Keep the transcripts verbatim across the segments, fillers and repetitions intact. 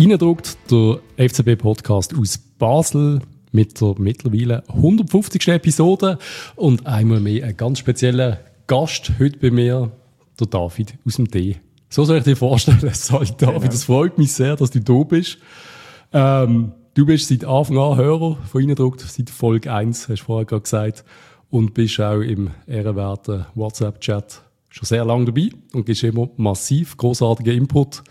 Reindruckt, der F C B-Podcast aus Basel mit der mittlerweile hundertfünfzigsten Episode und einmal mehr einen ganz speziellen Gast heute bei mir, der David aus dem D. So soll ich dir vorstellen. Salut David, es freut mich sehr, dass du da bist. Ähm, du bist seit Anfang an Hörer von Reindruckt, seit Folge eins, hast du vorher gerade gesagt, und bist auch im ehrenwerten WhatsApp-Chat schon sehr lange dabei und gibst immer massiv grossartigen Input.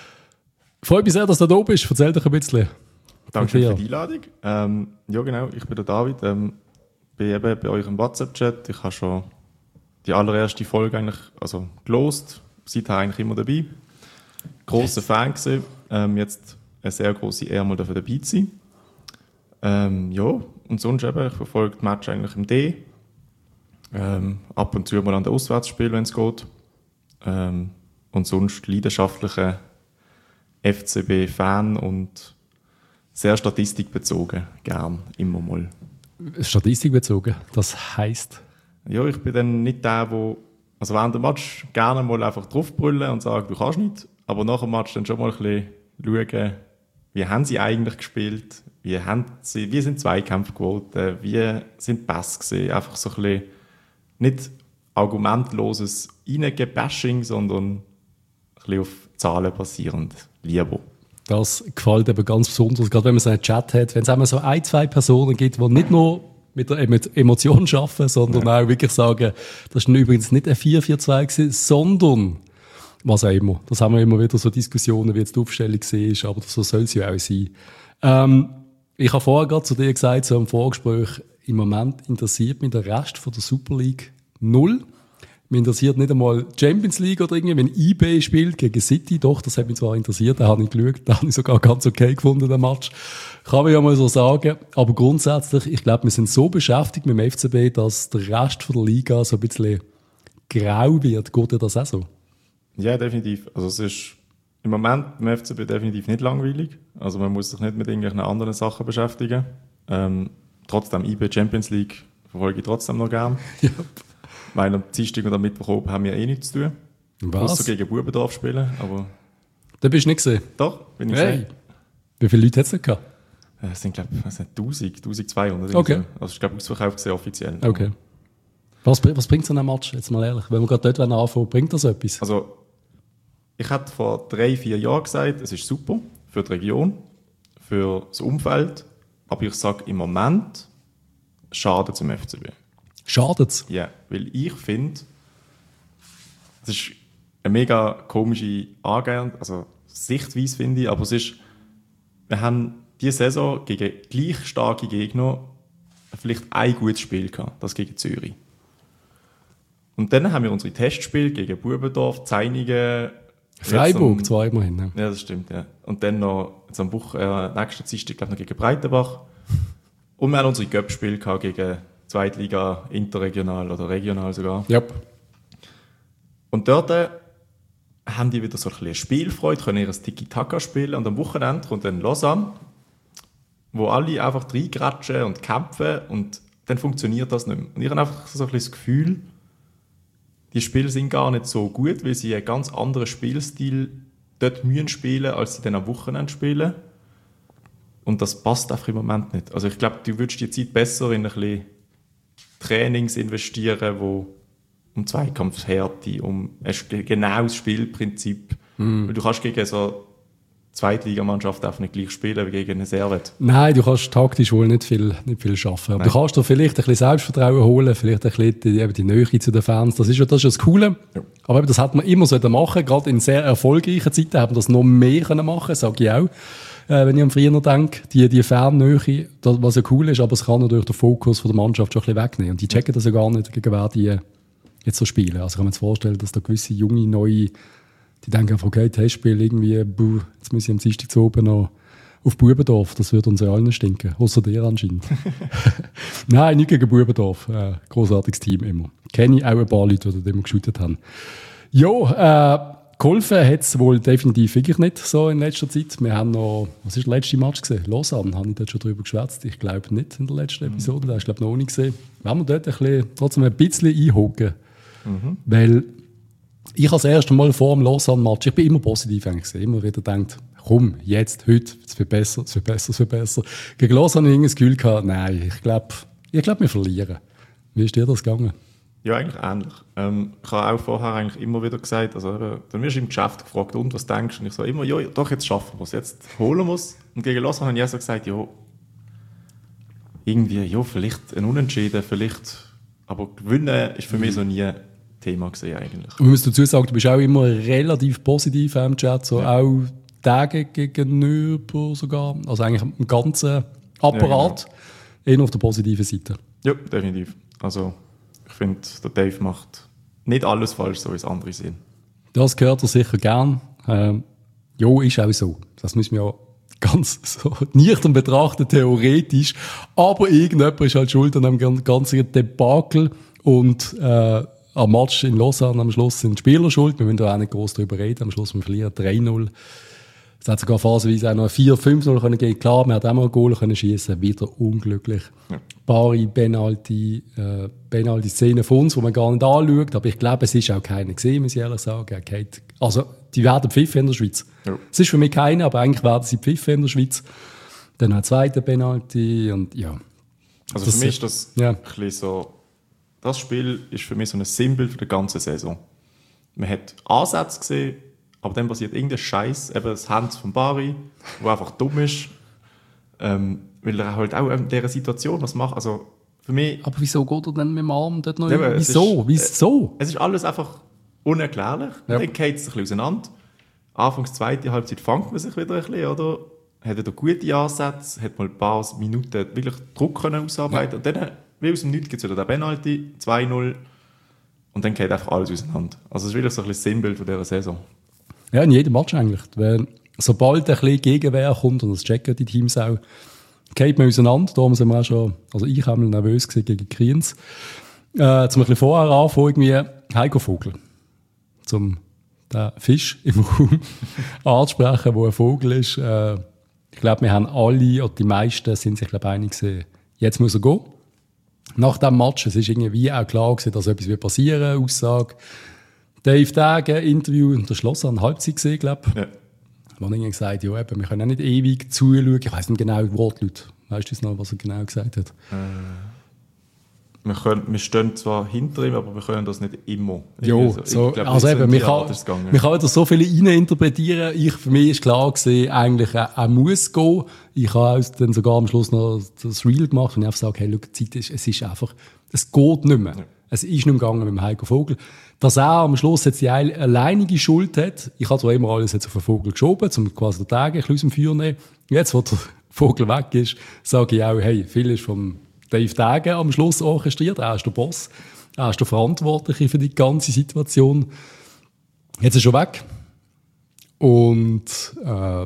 Freut mich sehr, dass du da bist. Erzähl dich ein bisschen. Danke für die Einladung. Ähm, ja, genau, ich bin der David. Ähm, bin eben bei euch im WhatsApp-Chat. Ich habe schon die allererste Folge eigentlich, also gelost. Seither eigentlich immer dabei. Grosser Fan gewesen. Ähm, jetzt eine sehr grosse Ehre, mal dafür dabei zu sein. Ähm, ja, und sonst eben, ich verfolge die Match eigentlich im D. Ähm, ab und zu mal an den Auswärtsspielen, wenn es geht. Ähm, und sonst leidenschaftliche F C B-Fan und sehr statistikbezogen, gern, immer mal. Statistikbezogen, das heisst? Ja, ich bin dann nicht der, der, also während dem Match gerne mal einfach draufbrüllen und sagen, du kannst nicht, aber nach dem Match dann schon mal ein bisschen schauen, wie haben sie eigentlich gespielt, wie, haben sie, wie sind Zweikämpfe geworden, wie sind Pässe gewesen, einfach so ein bisschen nicht argumentloses Reingebashing, sondern ein bisschen auf Zahlen basierend. Lieber. Das gefällt eben ganz besonders, gerade wenn man so einen Chat hat, wenn es einmal so ein, zwei Personen gibt, die nicht nur mit der mit Emotionen arbeiten, sondern ja. auch wirklich sagen, das war übrigens nicht ein vier vier zwei gewesen, sondern was auch immer. Das haben wir immer wieder so Diskussionen, wie jetzt die Aufstellung war, aber so soll es ja auch sein. Ähm, ich habe vorher gerade zu dir gesagt, so im Vorgespräch, im Moment interessiert mich der Rest von der Super League null. Mich interessiert nicht einmal Champions League oder irgendwie, wenn I B spielt gegen City. Doch, das hat mich zwar interessiert, da habe ich geschaut, da habe ich sogar ganz okay gefunden, den Match. Kann man ja mal so sagen. Aber grundsätzlich, ich glaube, wir sind so beschäftigt mit dem F C B, dass der Rest von der Liga so ein bisschen grau wird. Geht dir das auch so? Ja, definitiv. Also es ist im Moment im F C B definitiv nicht langweilig. Also man muss sich nicht mit irgendwelchen anderen Sachen beschäftigen. Ähm, trotzdem I B Champions League verfolge ich trotzdem noch gern. Ja. Weil am Dienstag und am Mittwoch oben haben wir eh nichts zu tun. Was? Ausser gegen Bubendorf spielen, aber... Da bist du nicht gesehen? Doch, bin ich hey. gesehen. Wie viele Leute hat es nicht gehabt? Es sind, glaube ich, tausend, tausendzweihundert. Okay. So. Also ich glaube, ausverkauft sehr offiziell. Okay. Was, was bringt so ein Match, jetzt mal ehrlich? Wenn wir gerade dort anfangen, bringt das etwas? Also, ich hatte vor drei, vier Jahren gesagt, es ist super für die Region, für das Umfeld, aber ich sage im Moment, schadet es im F C B. Schadet's? Ja, weil ich finde, es ist eine mega komische Angehend, also Sichtweise finde ich, aber es ist, wir haben diese Saison gegen gleich starke Gegner vielleicht ein gutes Spiel gehabt, das gegen Zürich. Und dann haben wir unsere Testspiele gegen Bubendorf, Zeinigen, Freiburg, am, zwei immerhin. Ja. ja, das stimmt, ja. Und dann noch jetzt am Woche, äh, nächsten Dienstag, glaube ich, noch gegen Breitenbach. Und wir haben unsere Cup-Spiele gehabt gegen Zweitliga, interregional oder regional sogar. Yep. Und dort äh, haben die wieder so ein bisschen Spielfreude, können ihr Tiki-Taka spielen. Und am Wochenende kommt dann Lausanne, wo alle einfach reingratschen und kämpfen und dann funktioniert das nicht mehr. Und ich habe einfach so ein bisschen das Gefühl, die Spiele sind gar nicht so gut, weil sie einen ganz anderen Spielstil dort müssen spielen, als sie dann am Wochenende spielen. Und das passt einfach im Moment nicht. Also ich glaube, du würdest die Zeit besser in ein bisschen Trainings investieren, wo um Zweikampfshärte, um ein genaues Spielprinzip. Mm. Weil du kannst gegen so Zweitligamannschaft einfach nicht gleich spielen wie gegen eine Servet. Nein, du kannst taktisch wohl nicht viel, nicht viel schaffen. Aber du kannst dir vielleicht ein bisschen Selbstvertrauen holen, vielleicht ein bisschen die, eben die Nähe zu den Fans. Das ist ja das, ist das Coole. Ja. Aber eben, das hätte man immer machen sollen. Gerade in sehr erfolgreichen Zeiten haben wir das noch mehr können machen, sage ich auch. Äh, wenn ich an früher denke, die, die Fernnähe, das, was ja cool ist, aber es kann natürlich den Fokus von der Mannschaft schon ein bisschen wegnehmen. Und die checken das ja gar nicht, gegen wer die jetzt so spielen. Also kann man sich vorstellen, dass da gewisse junge, neue, die denken einfach, okay, Testspiel irgendwie, buh, jetzt muss ich am Dienstag zu oben noch auf Bubendorf. Das würde uns ja allen stinken. Außer dir anscheinend. Nein, nicht gegen Bubendorf. Äh, grossartiges Team immer. Kenne ich auch ein paar Leute, die dort immer geshootet haben. Jo, äh, geholfen hat es wohl definitiv wirklich nicht so in letzter Zeit. Wir haben noch, was war der letzte Match gesehen? Lausanne, habe ich dort schon drüber geschwätzt. Ich glaube nicht in der letzten Episode. Da hast du, glaube ich, noch nicht gesehen. Wenn wir dort ein bisschen, trotzdem ein bisschen einhocken. Mhm. Weil ich als erstes Mal vor dem Lausanne-Match, ich bin immer positiv eigentlich gesehen, immer wieder gedacht, komm, jetzt, heute, es wird besser, es wird besser, es wird besser. Gegen Lausanne habe ich das Gefühl gehabt, nein, ich glaube, ich glaub, wir verlieren. Wie ist dir das gegangen? Ja, eigentlich ähnlich. Ähm, ich habe auch vorher eigentlich immer wieder gesagt, also dann wirst du im Geschäft gefragt, und was denkst du? Und ich so immer, ja, doch, jetzt schaffen wir es, jetzt holen wir es. Und gegen Lausanne habe ich auch so gesagt, ja, irgendwie, ja, vielleicht ein Unentschieden, vielleicht, aber gewinnen ist für mich so nie Thema gewesen eigentlich. Und ich muss dazu sagen, du bist auch immer relativ positiv im Chat, so ja. Auch Tage gegenüber sogar, also eigentlich im ganzen Apparat, ja, genau. Eher auf der positiven Seite. Ja, definitiv. Also ich finde, der Dave macht nicht alles falsch, so wie es andere sehen. Das gehört er sicher gern. Ähm, ja, ist auch so. Das müssen wir ja ganz so nüchtern betrachten, theoretisch. Aber irgendjemand ist halt schuld an dem ganzen Debakel. Und äh, am Match in Lausanne am Schluss sind die Spieler schuld. Wir müssen da auch nicht groß darüber reden. Am Schluss wir verlieren drei null. Es hat sogar phasenweise auch noch vier fünf null können gehen. Klar, wir hätten auch mal ein Goal können schießen. Wieder unglücklich. Ja. Bari, Penalty, äh, Penalty-Szene von uns, die man gar nicht anschaut. Aber ich glaube, es ist auch keiner gesehen, muss ich ehrlich sagen. Also, die werden pfiffen in der Schweiz. Ja. Es ist für mich keine, aber eigentlich werden sie pfiffen in der Schweiz. Dann ein zweiter Penalty und ja. Also das für mich ist das ja. ein bisschen so, das Spiel ist für mich so ein Symbol für die ganze Saison. Man hat Ansätze gesehen, aber dann passiert irgendein Scheiß, eben das Hand von Bari, wo einfach dumm ist, ähm, weil er halt auch in dieser Situation was macht. Also für mich. Aber wieso geht er denn mit dem Arm dort noch? Ja, wieso? Ist, wieso? Es ist alles einfach unerklärlich. Ja. Dann geht es ein bisschen auseinander. Anfangs zweite Halbzeit fängt man sich wieder ein bisschen, oder? Hat er da gute Ansätze, hat mal ein paar Minuten wirklich Druck können ausarbeiten. Ja. Und dann, wie aus dem Nichts, gibt es wieder den Penalty, zwei null. Und dann geht einfach alles auseinander. Also es ist wirklich so ein bisschen das Sinnbild von dieser Saison. Ja, in jedem Match eigentlich. Weil, sobald ein bisschen Gegenwehr kommt, und das checken die Teams auch, geht man auseinander. Da sind wir auch schon, also ich habe mal nervös gewesen gegen Kriens. Äh, zum ein bisschen vorher anfangen, irgendwie Heiko Vogel. Zum den Fisch im Raum anzusprechen, wo ein Vogel ist. Äh, ich glaube, wir haben alle, oder die meisten sind sich, glaube ich, einig gewesen, jetzt muss er gehen. Nach dem Match, es ist irgendwie auch klar gewesen, dass etwas passieren wird. Aussage, Dave Dage, Interview, der Schloss an Halbzeit gesehen, glaube ich. Ja. Da haben irgendwie gesagt, ja, eben, wir können auch nicht ewig zuschauen. Ich weiss nicht genau die Wortlaute. Weißt du noch, was er genau gesagt hat? Äh, wir, können, wir stehen zwar hinter ihm, aber wir können das nicht immer. Jo, so, so, glaub, also eben, wir kann, wir kann da so viele reininterpretieren. Ich, für mich ist klar gewesen, eigentlich, er, er muss gehen. Ich habe dann sogar am Schluss noch das Reel gemacht und ich einfach gesagt, hey, schau, die Zeit ist, es ist einfach, es geht nicht mehr. Ja. Es ist nicht mehr gegangen mit dem Heiko Vogel. Dass er am Schluss jetzt die alleinige Schuld hat, ich habe zwar immer alles jetzt auf den Vogel geschoben, um quasi den Tag ein bisschen aus dem Feuer zu nehmen. Jetzt, wo der Vogel weg ist, sage ich auch, hey, viel ist vom Dave Dage am Schluss orchestriert. Er ist der Boss. Er ist der Verantwortliche für die ganze Situation. Jetzt ist er weg. Und, äh,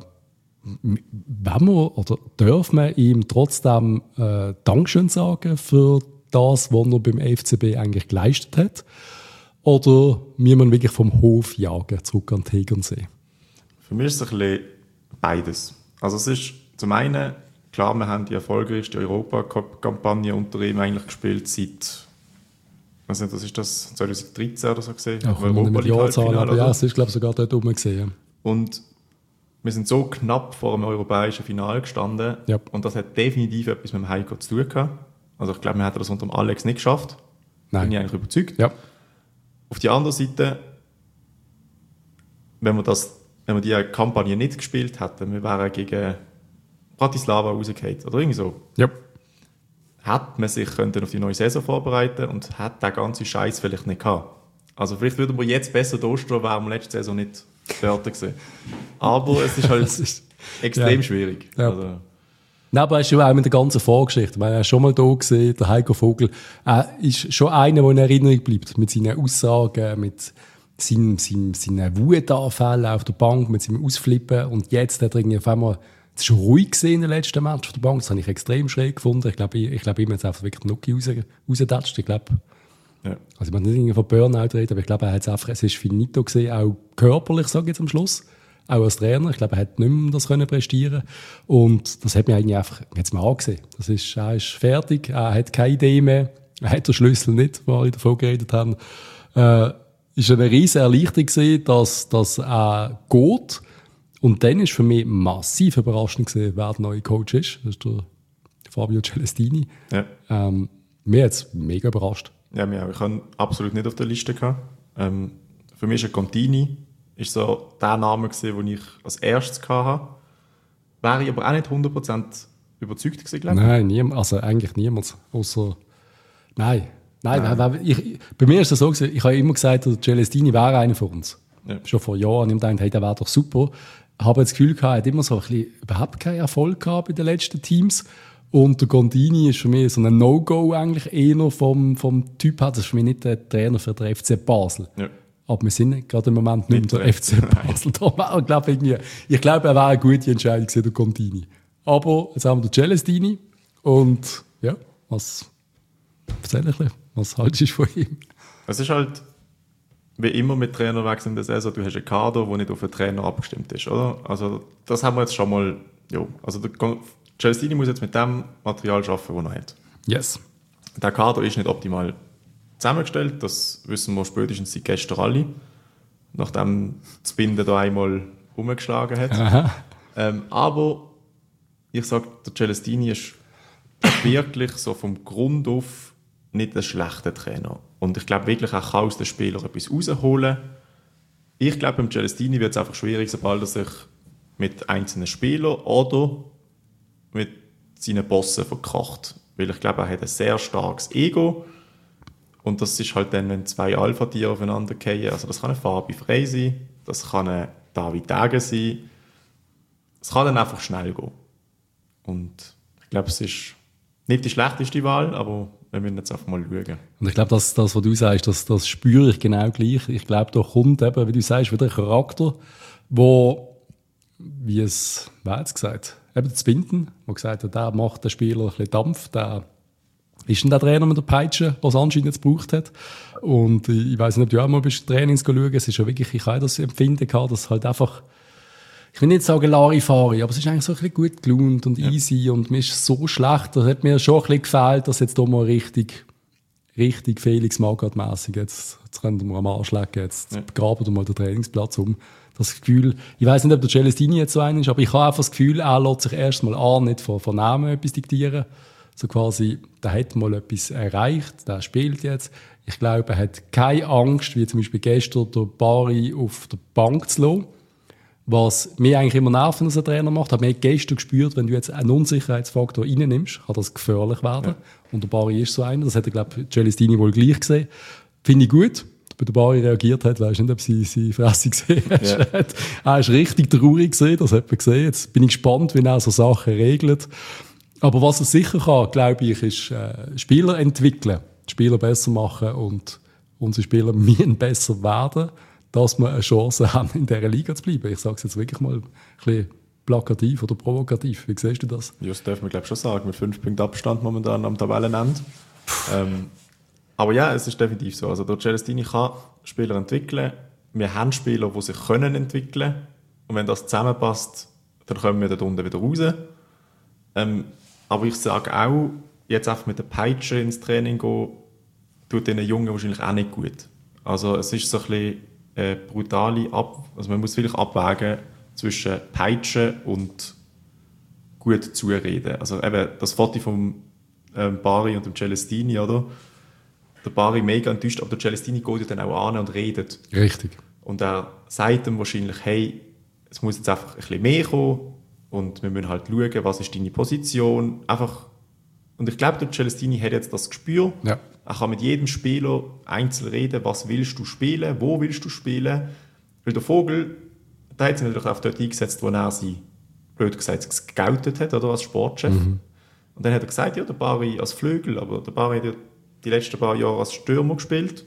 wenn wir, oder dürfen wir ihm trotzdem, äh, Dankeschön sagen für das, was er beim F C B eigentlich geleistet hat? Oder müssen wir wirklich vom Hof jagen, zurück an Tegernsee? Für mich ist es ein bisschen beides. Also es ist zum einen, klar, wir haben die erfolgreichste Europacup-Kampagne unter ihm eigentlich gespielt seit, was nicht, das ist das zwanzig dreizehn oder so gesehen. Ja, Europa League Halbfinale, aber ja, es ist glaube ich sogar dort oben gesehen. Und wir sind so knapp vor dem europäischen Finale gestanden, ja. Und das hat definitiv etwas mit dem Heiko zu tun gehabt. Also ich glaube, wir hätten das unter dem Alex nicht geschafft. Nein. Bin ich eigentlich überzeugt. Ja. Auf die andere Seite, wenn wir, das, wenn wir die Kampagne nicht gespielt hätten, wir wären gegen Bratislava rausgefallen oder irgendwie so. Ja. Hätte man sich können auf die neue Saison vorbereiten und hätte den ganzen Scheiß vielleicht nicht gehabt. Also vielleicht würden wir jetzt besser durchstehen, wären wir letzte Saison nicht dort gewesen. Aber es ist halt ist, extrem ja. schwierig. Ja. Also, Nein, aber er ist schon auch mit der ganzen Vorgeschichte. Er ist schon mal da gesehen, der Heiko Vogel. Er ist schon einer, der in Erinnerung bleibt. Mit seinen Aussagen, mit seinen, seinen, seinen Wutanfällen auf der Bank, mit seinem Ausflippen. Und jetzt hat er irgendwie auf einmal, es ist schon ruhig gesehen in den letzten Match auf der Bank. Das habe ich extrem schräg gefunden. Ich glaube, ich, ich glaube, ihm hat es einfach wirklich Nuki raus, rausgetatscht. Ich glaube, ja. Also ich möchte nicht von Burnout reden, aber ich glaube, er hat es einfach, es ist finito gesehen, auch körperlich, sage ich jetzt am Schluss. Auch als Trainer. Ich glaube, er hat nicht mehr das können prestieren. Und das hat mir eigentlich einfach, jetzt mal angesehen. Das ist, er ist fertig. Er hat keine Idee mehr. Er hat den Schlüssel nicht, wo wir davon geredet haben. Äh, ist eine riesige Erleichterung gewesen, dass, dass er geht. Und dann ist für mich massiv überraschend gewesen, wer der neue Coach ist. Das ist der Fabio Celestini. Ja. Ähm, mir hat es mega überrascht. Ja, mich auch. Ich habe absolut nicht auf der Liste gehabt. Ähm, für mich ist ein Contini ist so der Name gewesen, den ich als erstes hatte. Wäre ich aber auch nicht hundert Prozent überzeugt gewesen, glaube ich. Nein, niemand, also eigentlich niemand. Außer, nein. Nein, nein. Wer, wer, ich, bei mir ist es so gewesen, ich habe immer gesagt, der Celestini wäre einer von uns. Ja. Schon vor Jahren. Ich dachte, hey, der wäre doch super. Ich habe das Gefühl gehabt, er hat immer so ein bisschen überhaupt keinen Erfolg gehabt bei den letzten Teams. Und der Gondini ist für mich so ein No-Go eigentlich eher vom, vom Typ her. Das ist für mich nicht der Trainer für den F C Basel. Ja. Aber wir sind gerade im Moment nicht der F C Basel. Da war, glaub ich, ich glaube, er wäre eine gute Entscheidung gewesen, der Gondini. Aber jetzt haben wir den Celestini. Und ja, was erzähl ich ein bisschen, was haltest du von ihm? Es ist halt wie immer mit Trainerwechsel in der Saison, du hast einen Kader, der nicht auf den Trainer abgestimmt ist, oder? Also das haben wir jetzt schon mal, ja, also der Celestini muss jetzt mit dem Material arbeiten, das er hat. Yes. Der Kader ist nicht optimal zusammengestellt, das wissen wir spätestens seit gestern alle, nachdem das Binden da einmal umgeschlagen hat. Ähm, aber ich sage, der Celestini ist wirklich so vom Grund auf nicht ein schlechter Trainer. Und ich glaube wirklich, er kann aus den Spielern etwas rausholen. Ich glaube, beim Celestini wird es einfach schwierig, sobald er sich mit einzelnen Spielern oder mit seinen Bossen verkracht. Weil ich glaube, er hat ein sehr starkes Ego. Und das ist halt dann, wenn zwei Alpha-Tiere aufeinander fallen. Also das kann ein Fabi Frey sein, das kann ein David Degen sein. Es kann dann einfach schnell gehen. Und ich glaube, es ist nicht die schlechteste Wahl, aber wir müssen jetzt einfach mal schauen. Und ich glaube, das, das was du sagst, das, das spüre ich genau gleich. Ich glaube, da kommt eben, wie du sagst, wieder ein Charakter, wo, wie es, wer hat es gesagt, eben das Binden, der gesagt hat, der macht den Spieler ein bisschen Dampf, der ist denn der Trainer mit der Peitsche, was anscheinend jetzt gebraucht hat. Und ich weiss nicht, ob du auch mal bist Trainings schauen, es ist ja wirklich, ich habe das Empfinden gehabt, dass halt einfach, ich will nicht sagen Larifari, aber es ist eigentlich so ein bisschen gut gelaunt und easy ja. Und mir ist so schlecht, das hat mir schon ein bisschen gefehlt, dass jetzt hier mal richtig, richtig Felix Magath-mässig, jetzt, jetzt können wir am Arsch legen, jetzt ja. begraben wir mal den Trainingsplatz um. Das Gefühl, ich weiss nicht, ob der Celestini jetzt so einer ist, aber ich habe einfach das Gefühl, er lässt sich erst mal an, nicht von, von Namen etwas diktieren. So quasi, der hat mal etwas erreicht, der spielt jetzt. Ich glaube, er hat keine Angst, wie zum Beispiel gestern der Bari auf der Bank zu lassen. Was mir eigentlich immer nerven, als ein Trainer macht, habe ich gestern gespürt, wenn du jetzt einen Unsicherheitsfaktor reinnimmst, kann das gefährlich werden. Ja. Und der Bari ist so einer, das hat er, glaube ich, Celestini wohl gleich gesehen. Finde ich gut. Bei der Bari reagiert hat, weiss nicht, ob sie seine Fresse gesehen ja. hat. Er ist richtig traurig gesehen, das hat man gesehen. Jetzt bin ich gespannt, wie er so Sachen regelt. Aber was er sicher kann, glaube ich, ist äh, Spieler entwickeln, Spieler besser machen und unsere Spieler müssen besser werden, dass wir eine Chance haben, in dieser Liga zu bleiben. Ich sage es jetzt wirklich mal ein bisschen plakativ oder provokativ. Wie siehst du das? Ja, das darf man glaube ich schon sagen, mit fünf Punkten Abstand momentan am Tabellenende. ähm, aber ja, es ist definitiv so. Also der Celestini kann Spieler entwickeln. Wir haben Spieler, die sich können entwickeln können. Und wenn das zusammenpasst, dann kommen wir da unten wieder raus. Ähm, aber ich sage auch, jetzt einfach mit der Peitsche ins Training gehen, tut den Jungen wahrscheinlich auch nicht gut. Also es ist so ein bisschen äh, brutale Ab... Also man muss wirklich abwägen zwischen Peitsche und gut zureden. Also eben das Foto vom ähm, Bari und dem Celestini, oder? Der Bari mega enttäuscht, aber der Celestini geht ja dann auch an und redet. Richtig. Und er sagt ihm wahrscheinlich, hey, es muss jetzt einfach ein bisschen mehr kommen und wir müssen halt schauen, was ist deine Position. Einfach. Und ich glaube, der Celestini hat jetzt das Gespür. Ja. Er kann mit jedem Spieler einzeln reden, was willst du spielen, wo willst du spielen. Weil der Vogel, der hat sich natürlich auf dort eingesetzt, wo er sie, blöd gesagt, gescoutet hat, oder als Sportchef. Mhm. Und dann hat er gesagt, ja, der Bari als Flügel, aber der Bari hat ja die letzten paar Jahre als Stürmer gespielt.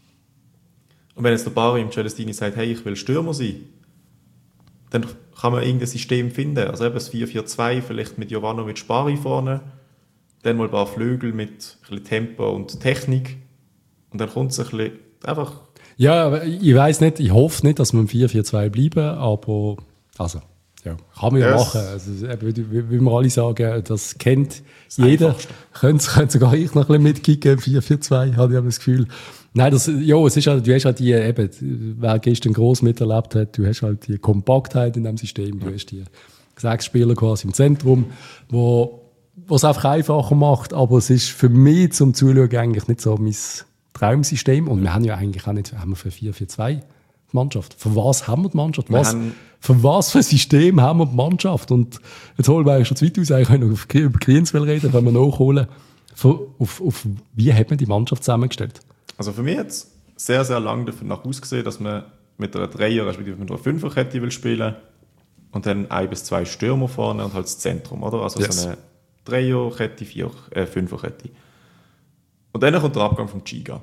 Und wenn jetzt der Bari im Celestini sagt, hey, ich will Stürmer sein, dann kann man irgendein System finden. Also eben das vier vier zwei, vielleicht mit Jovanovic Bari vorne, dann mal ein paar Flügel mit ein bisschen Tempo und Technik. Und dann kommt es ein bisschen einfach... Ja, ich weiss nicht, ich hoffe nicht, dass wir im vier vier zwei bleiben, aber also, Ja, kann man ja Yes. machen. Also, wie, wie, wie wir alle sagen, das kennt das jeder. Könnte sogar ich noch ein bisschen mitkicken, vier vier zwei, habe ich aber das Gefühl. Nein, das, ja, es ist halt, du hast halt die, eben, wer gestern gross miterlebt hat, du hast halt die Kompaktheit in diesem System, du hast die sechs Spieler quasi im Zentrum, wo, was es einfach einfacher macht, aber es ist für mich zum Zuschauen eigentlich nicht so mein Traumsystem. Und wir haben ja eigentlich auch nicht, haben wir für vier vier zwei die Mannschaft. Für was haben wir die Mannschaft? Was, für was für ein System haben wir die Mannschaft? Und jetzt holen wir eigentlich schon zu weit aus, eigentlich können wir auf, über Krienswell reden, können wir nachholen. Für, auf, auf, wie hat man die Mannschaft zusammengestellt? Also für mich hat es sehr, sehr lange davon ausgesehen, dass man mit einer Dreier, respektive mit einer Fünferkette will spielen und dann ein bis zwei Stürmer vorne und halt das Zentrum, oder? Also yes. so eine Dreierkette, vier, äh, Fünferkette. Und dann kommt der Abgang vom Giga.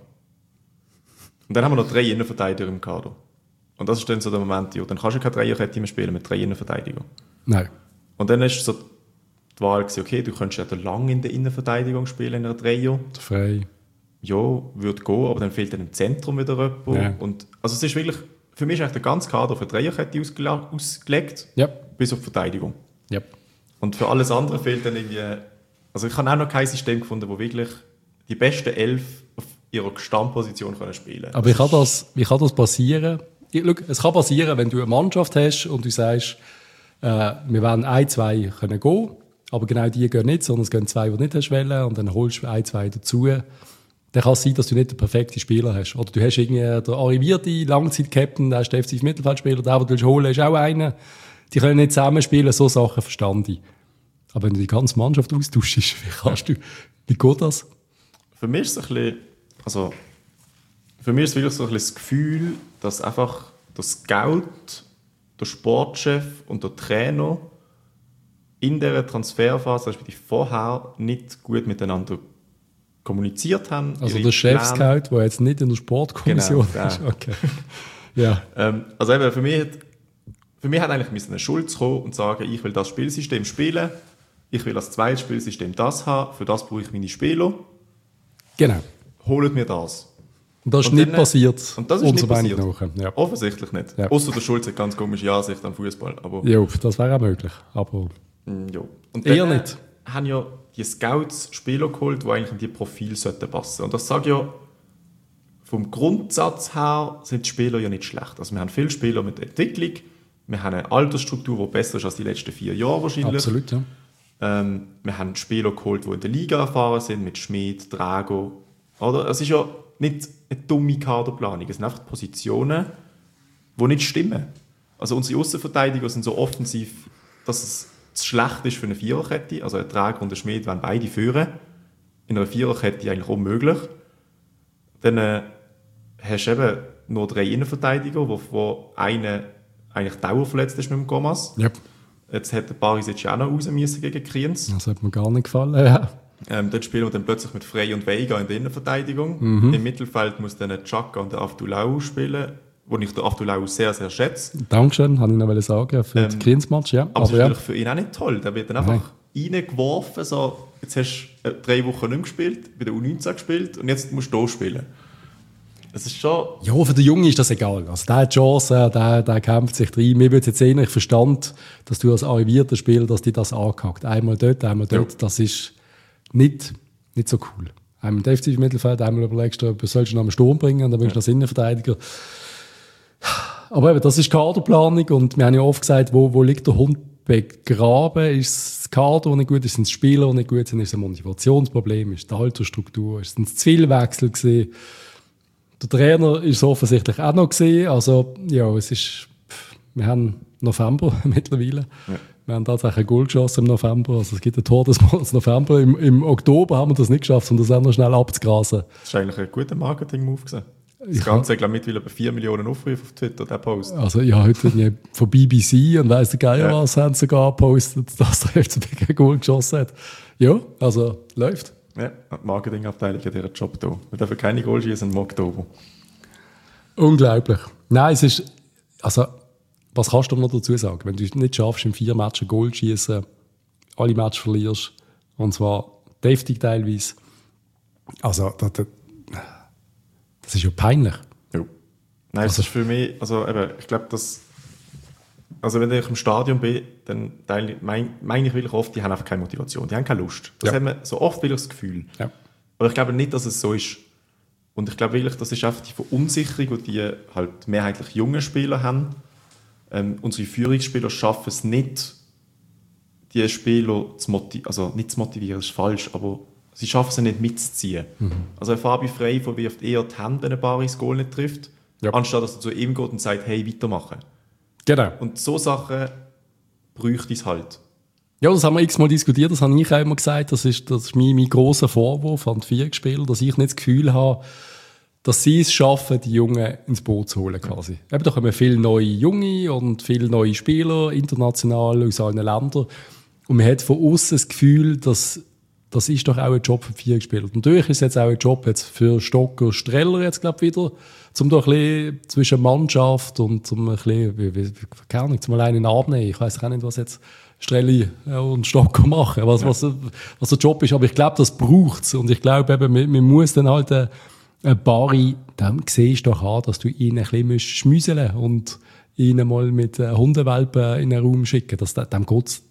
Und dann haben wir noch drei Innenverteidiger im Kader. Und das ist dann so der Moment, ja, dann kannst du keine Dreierkette mehr spielen mit drei Innenverteidigern. Nein. Und dann ist so die Wahl gewesen, okay, du könntest ja lange in der Innenverteidigung spielen, in einer Dreier. Frei. Ja, würde gehen, aber dann fehlt dann im Zentrum wieder jemand. Ja. Und, also es ist wirklich, für mich ist eigentlich der ganze Kader für Dreierkette ausgele- ausgelegt, yep. bis auf Verteidigung. Yep. Und für alles andere fehlt dann irgendwie, also ich habe auch noch kein System gefunden, wo wirklich die besten elf auf ihrer Stammposition können spielen. Aber wie kann das, wie kann das passieren? Ich, schau, es kann passieren, wenn du eine Mannschaft hast und du sagst, äh, wir wollen ein, zwei können gehen, aber genau die gehen nicht, sondern es gehen zwei, die du nicht hast wollen, und dann holst du ein, zwei dazu. Dann kann es sein, dass du nicht den perfekten Spieler hast. Oder du hast irgendwie den arrivierten Langzeit-Captain, der ist der Defensiv-Mittelfeldspieler, der, den du holen willst, ist auch einer. Die können nicht zusammenspielen, so Sachen verstand ich. Aber wenn du die ganze Mannschaft austauschst, wie kannst du, wie geht das? Für mich ist es ein bisschen, also, für mich ist es wirklich so ein bisschen das Gefühl, dass einfach der Scout, der Sportchef und der Trainer in dieser Transferphase, respektive vorher, nicht gut miteinander kommuniziert haben. Also der Chef-Scout, der jetzt nicht in der Sportkommission genau, ist. Okay. Ja. Ähm, also eben, für mich hat, für mich hat eigentlich eine Schulz kommen und sagen, ich will das Spielsystem spielen, ich will als zweites Spielsystem das haben, für das brauche ich meine Spieler. Genau. Holt mir das. Und das ist und nicht dann, passiert. Und das ist nicht passiert. Nachher. Ja. Offensichtlich nicht. Ja. Außer der Schulz hat ganz komische Ansicht am Fußball. Ja, das wäre auch möglich. Aber mm, ja. Und eher dann, nicht. Äh, haben ja die Scouts Spieler geholt, die eigentlich in die Profile sollten passen. Und das sage ich ja, vom Grundsatz her sind die Spieler ja nicht schlecht. Also wir haben viele Spieler mit Entwicklung, wir haben eine Altersstruktur, die besser ist als die letzten vier Jahre wahrscheinlich. Absolut, ja. Ähm, wir haben Spieler geholt, die in der Liga erfahren sind, mit Schmid, Drago. Oder? Es ist ja nicht eine dumme Kaderplanung, es sind einfach Positionen, die nicht stimmen. Also unsere Aussenverteidiger sind so offensiv, dass es zu schlecht ist für eine Viererkette. Also ein Drago und ein Schmid wollen beide führen. In einer Viererkette eigentlich unmöglich. Dann äh, hast du eben nur drei Innenverteidiger, wo, wo einer eigentlich dauerverletzt ist mit dem Gomas. Yep. Jetzt hat der Barisic auch noch raus müssen gegen Kriens. Das hat mir gar nicht gefallen, ja. Ähm, dort spielen wir dann plötzlich mit Frey und Veiga in der Innenverteidigung. Mhm. Im Mittelfeld muss dann Chaka und der Avdulau spielen, wo ich den Avdulau sehr, sehr schätze. Dankeschön, wollte ich noch sagen, für ähm, den Kriens-Match, ja. Aber es ist ja. für ihn auch nicht toll. Der wird dann einfach Nein. reingeworfen, so, jetzt hast du drei Wochen nicht mehr gespielt, bei der U neunzehn gespielt und jetzt musst du hier spielen. Es ist schon... Ja, für den Jungen ist das egal. Also der hat Chance, der, der kämpft sich rein. Mir würde es jetzt sehen, ich verstand, dass du als arrivierter Spieler, dass die das angehackt. Einmal dort, einmal dort, ja. Das ist nicht, nicht so cool. Einmal im defensiven Mittelfeld, einmal überlegst du, sollst du noch einen Sturm bringen, und dann bist du ja. als Innenverteidiger. Aber eben, das ist Kaderplanung, und wir haben ja oft gesagt, wo, wo liegt der Hund begraben? Ist das Kader, das nicht gut ist, sind es Spieler, die nicht gut sind, ist es ein Motivationsproblem, ist es die Altersstruktur, ist es ein Zielwechsel gewesen? Der Trainer ist offensichtlich auch noch gesehen. Also, ja, es ist, wir haben November mittlerweile. Ja. Wir haben tatsächlich ein Goal geschossen im November. Also, es gibt ein Tor des Monats November. Im, Im Oktober haben wir das nicht geschafft, um das auch noch schnell abzugrasen. Das ist eigentlich ein guter Marketing-Move gewesen. Das ich Ganze, glaube ich, mittlerweile vier Millionen Aufrufe auf Twitter, der Post. Also, ja, heute von B B C und weiss der Geier ja. was, haben sie sogar gepostet, dass der F C B ein Goal geschossen hat. Ja, also, läuft. Ja, die Marketingabteilung hat ihren Job da. Wir dürfen keine Goal schießen im Oktober. Unglaublich. Nein, es ist, also, was kannst du noch dazu sagen? Wenn du es nicht schaffst, in vier Matches Goal schießen, alle Matches verlierst, und zwar deftig teilweise, also, das, das ist ja peinlich. Ja. Nein, also, das ist für mich, also eben, ich glaube, dass Also wenn ich im Stadion bin, dann meine mein ich wirklich oft, die haben einfach keine Motivation, die haben keine Lust. Das ja. haben wir so oft wirklich das Gefühl. Ja. Aber ich glaube nicht, dass es so ist. Und ich glaube wirklich, das ist einfach die Verunsicherung, die, die halt mehrheitlich junge Spieler haben. Ähm, unsere Führungsspieler schaffen es nicht, die Spieler zu motivieren, also nicht zu motivieren, das ist falsch, aber sie schaffen es nicht mitzuziehen. Mhm. Also Fabi Frey wirft eher die Hände, wenn ein Barry das Goal nicht trifft, ja. anstatt dass er zu ihm geht und sagt, hey, weitermachen. Genau. Und so Sachen bräuchte es halt. Ja, das haben wir x-mal diskutiert, das habe ich auch immer gesagt, das ist, das ist mein, mein grosser Vorwurf an die Vierspieler, dass ich nicht das Gefühl habe, dass sie es schaffen, die Jungen ins Boot zu holen quasi. Ja. Eben, da kommen viele neue Junge und viele neue Spieler, international aus allen Ländern. Und man hat von außen das Gefühl, dass das ist doch auch ein Job für Vierspieler. Natürlich ist es jetzt auch ein Job jetzt für Stocker, Streller jetzt, glaube ich, wieder, um da ein bisschen zwischen Mannschaft und um ein bisschen, wie, wie, keine Ahnung, zum alleine abnehmen. Ich weiss auch nicht, was jetzt Strelli und Stocker machen, was, ja. was, was der Job ist. Aber ich glaube, das braucht es. Und ich glaube eben, man, man muss dann halt ein, ein Bari, dann siehst du doch an, dass du ihn ein bisschen schmüseln musst und ihn mal mit Hundewelpen in einen Raum schicken. Das, dem geht's,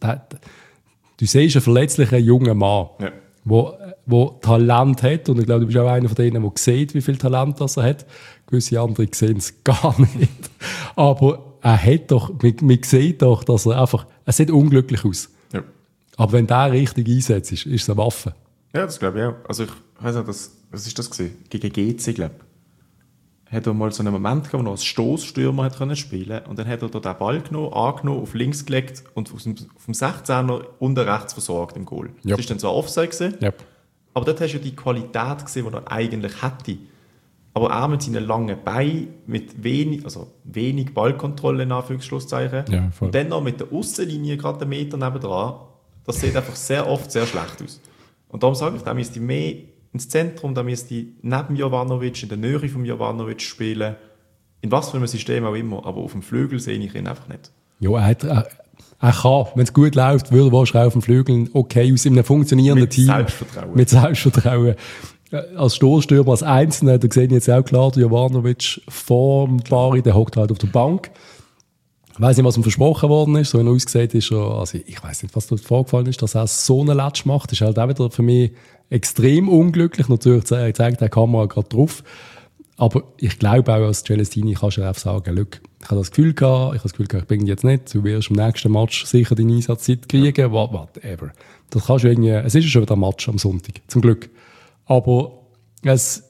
du siehst einen verletzlichen jungen Mann, ja. wo, wo Talent hat. Und ich glaube, du bist auch einer von denen, der sieht, wie viel Talent das er hat. Gewisse andere sehen es gar nicht. Aber er hat doch, man, man sieht doch, dass er einfach, er sieht unglücklich aus. Ja. Aber wenn der richtig einsetzt, ist, ist es eine Waffe. Ja, das glaube ich auch. Also ich weiss nicht, das, was ist das gewesen? Gegen G C, glaube ich. Hat er mal so einen Moment gehabt, wo er als Stossstürmer hat können spielen und dann hat er da den Ball genommen, angenommen, auf links gelegt und auf dem, auf dem sechzehner unten rechts versorgt im Goal. Yep. Das war dann zwar Offside gewesen, yep. aber dort hast du ja die Qualität gesehen, die er eigentlich hätte. Aber auch mit seinen langen Beinen, mit wenig, also wenig Ballkontrolle in Anführungsschlusszeichen ja, und dann noch mit der Aussenlinie gerade einen Meter nebendran, das sieht einfach sehr oft sehr schlecht aus. Und darum sage ich, da müsste mehr ins Zentrum, da müsste ich neben Jovanovic, in der Nähe von Jovanovic spielen. In was für einem System auch immer, aber auf dem Flügel sehe ich ihn einfach nicht. Ja, er, hat, er, er kann, wenn es gut läuft, würde er auf dem Flügel okay aus einem funktionierenden mit Team. Mit Selbstvertrauen. Mit Selbstvertrauen. Als Stoßstürmer, als Einzelner, da sehe ich jetzt auch klar, der Jovanovic vor dem Bari, der hockt halt auf der Bank. Ich weiss nicht, was ihm versprochen worden ist. So wie er ausgesehen ist, er, also ich weiss nicht, was dort vorgefallen ist, dass er so einen Latsch macht. Das ist halt auch wieder für mich extrem unglücklich. Natürlich zeigt der Kamera gerade drauf. Aber ich glaube auch, als Celestini kannst du einfach sagen, look, ich habe das Gefühl gehabt, ich habe das Gefühl gehabt, ich bin jetzt nicht, du wirst im nächsten Match sicher deine Einsatzzeit kriegen, whatever. Das kannst du irgendwie, es ist ja schon wieder ein Match am Sonntag, zum Glück. Aber es,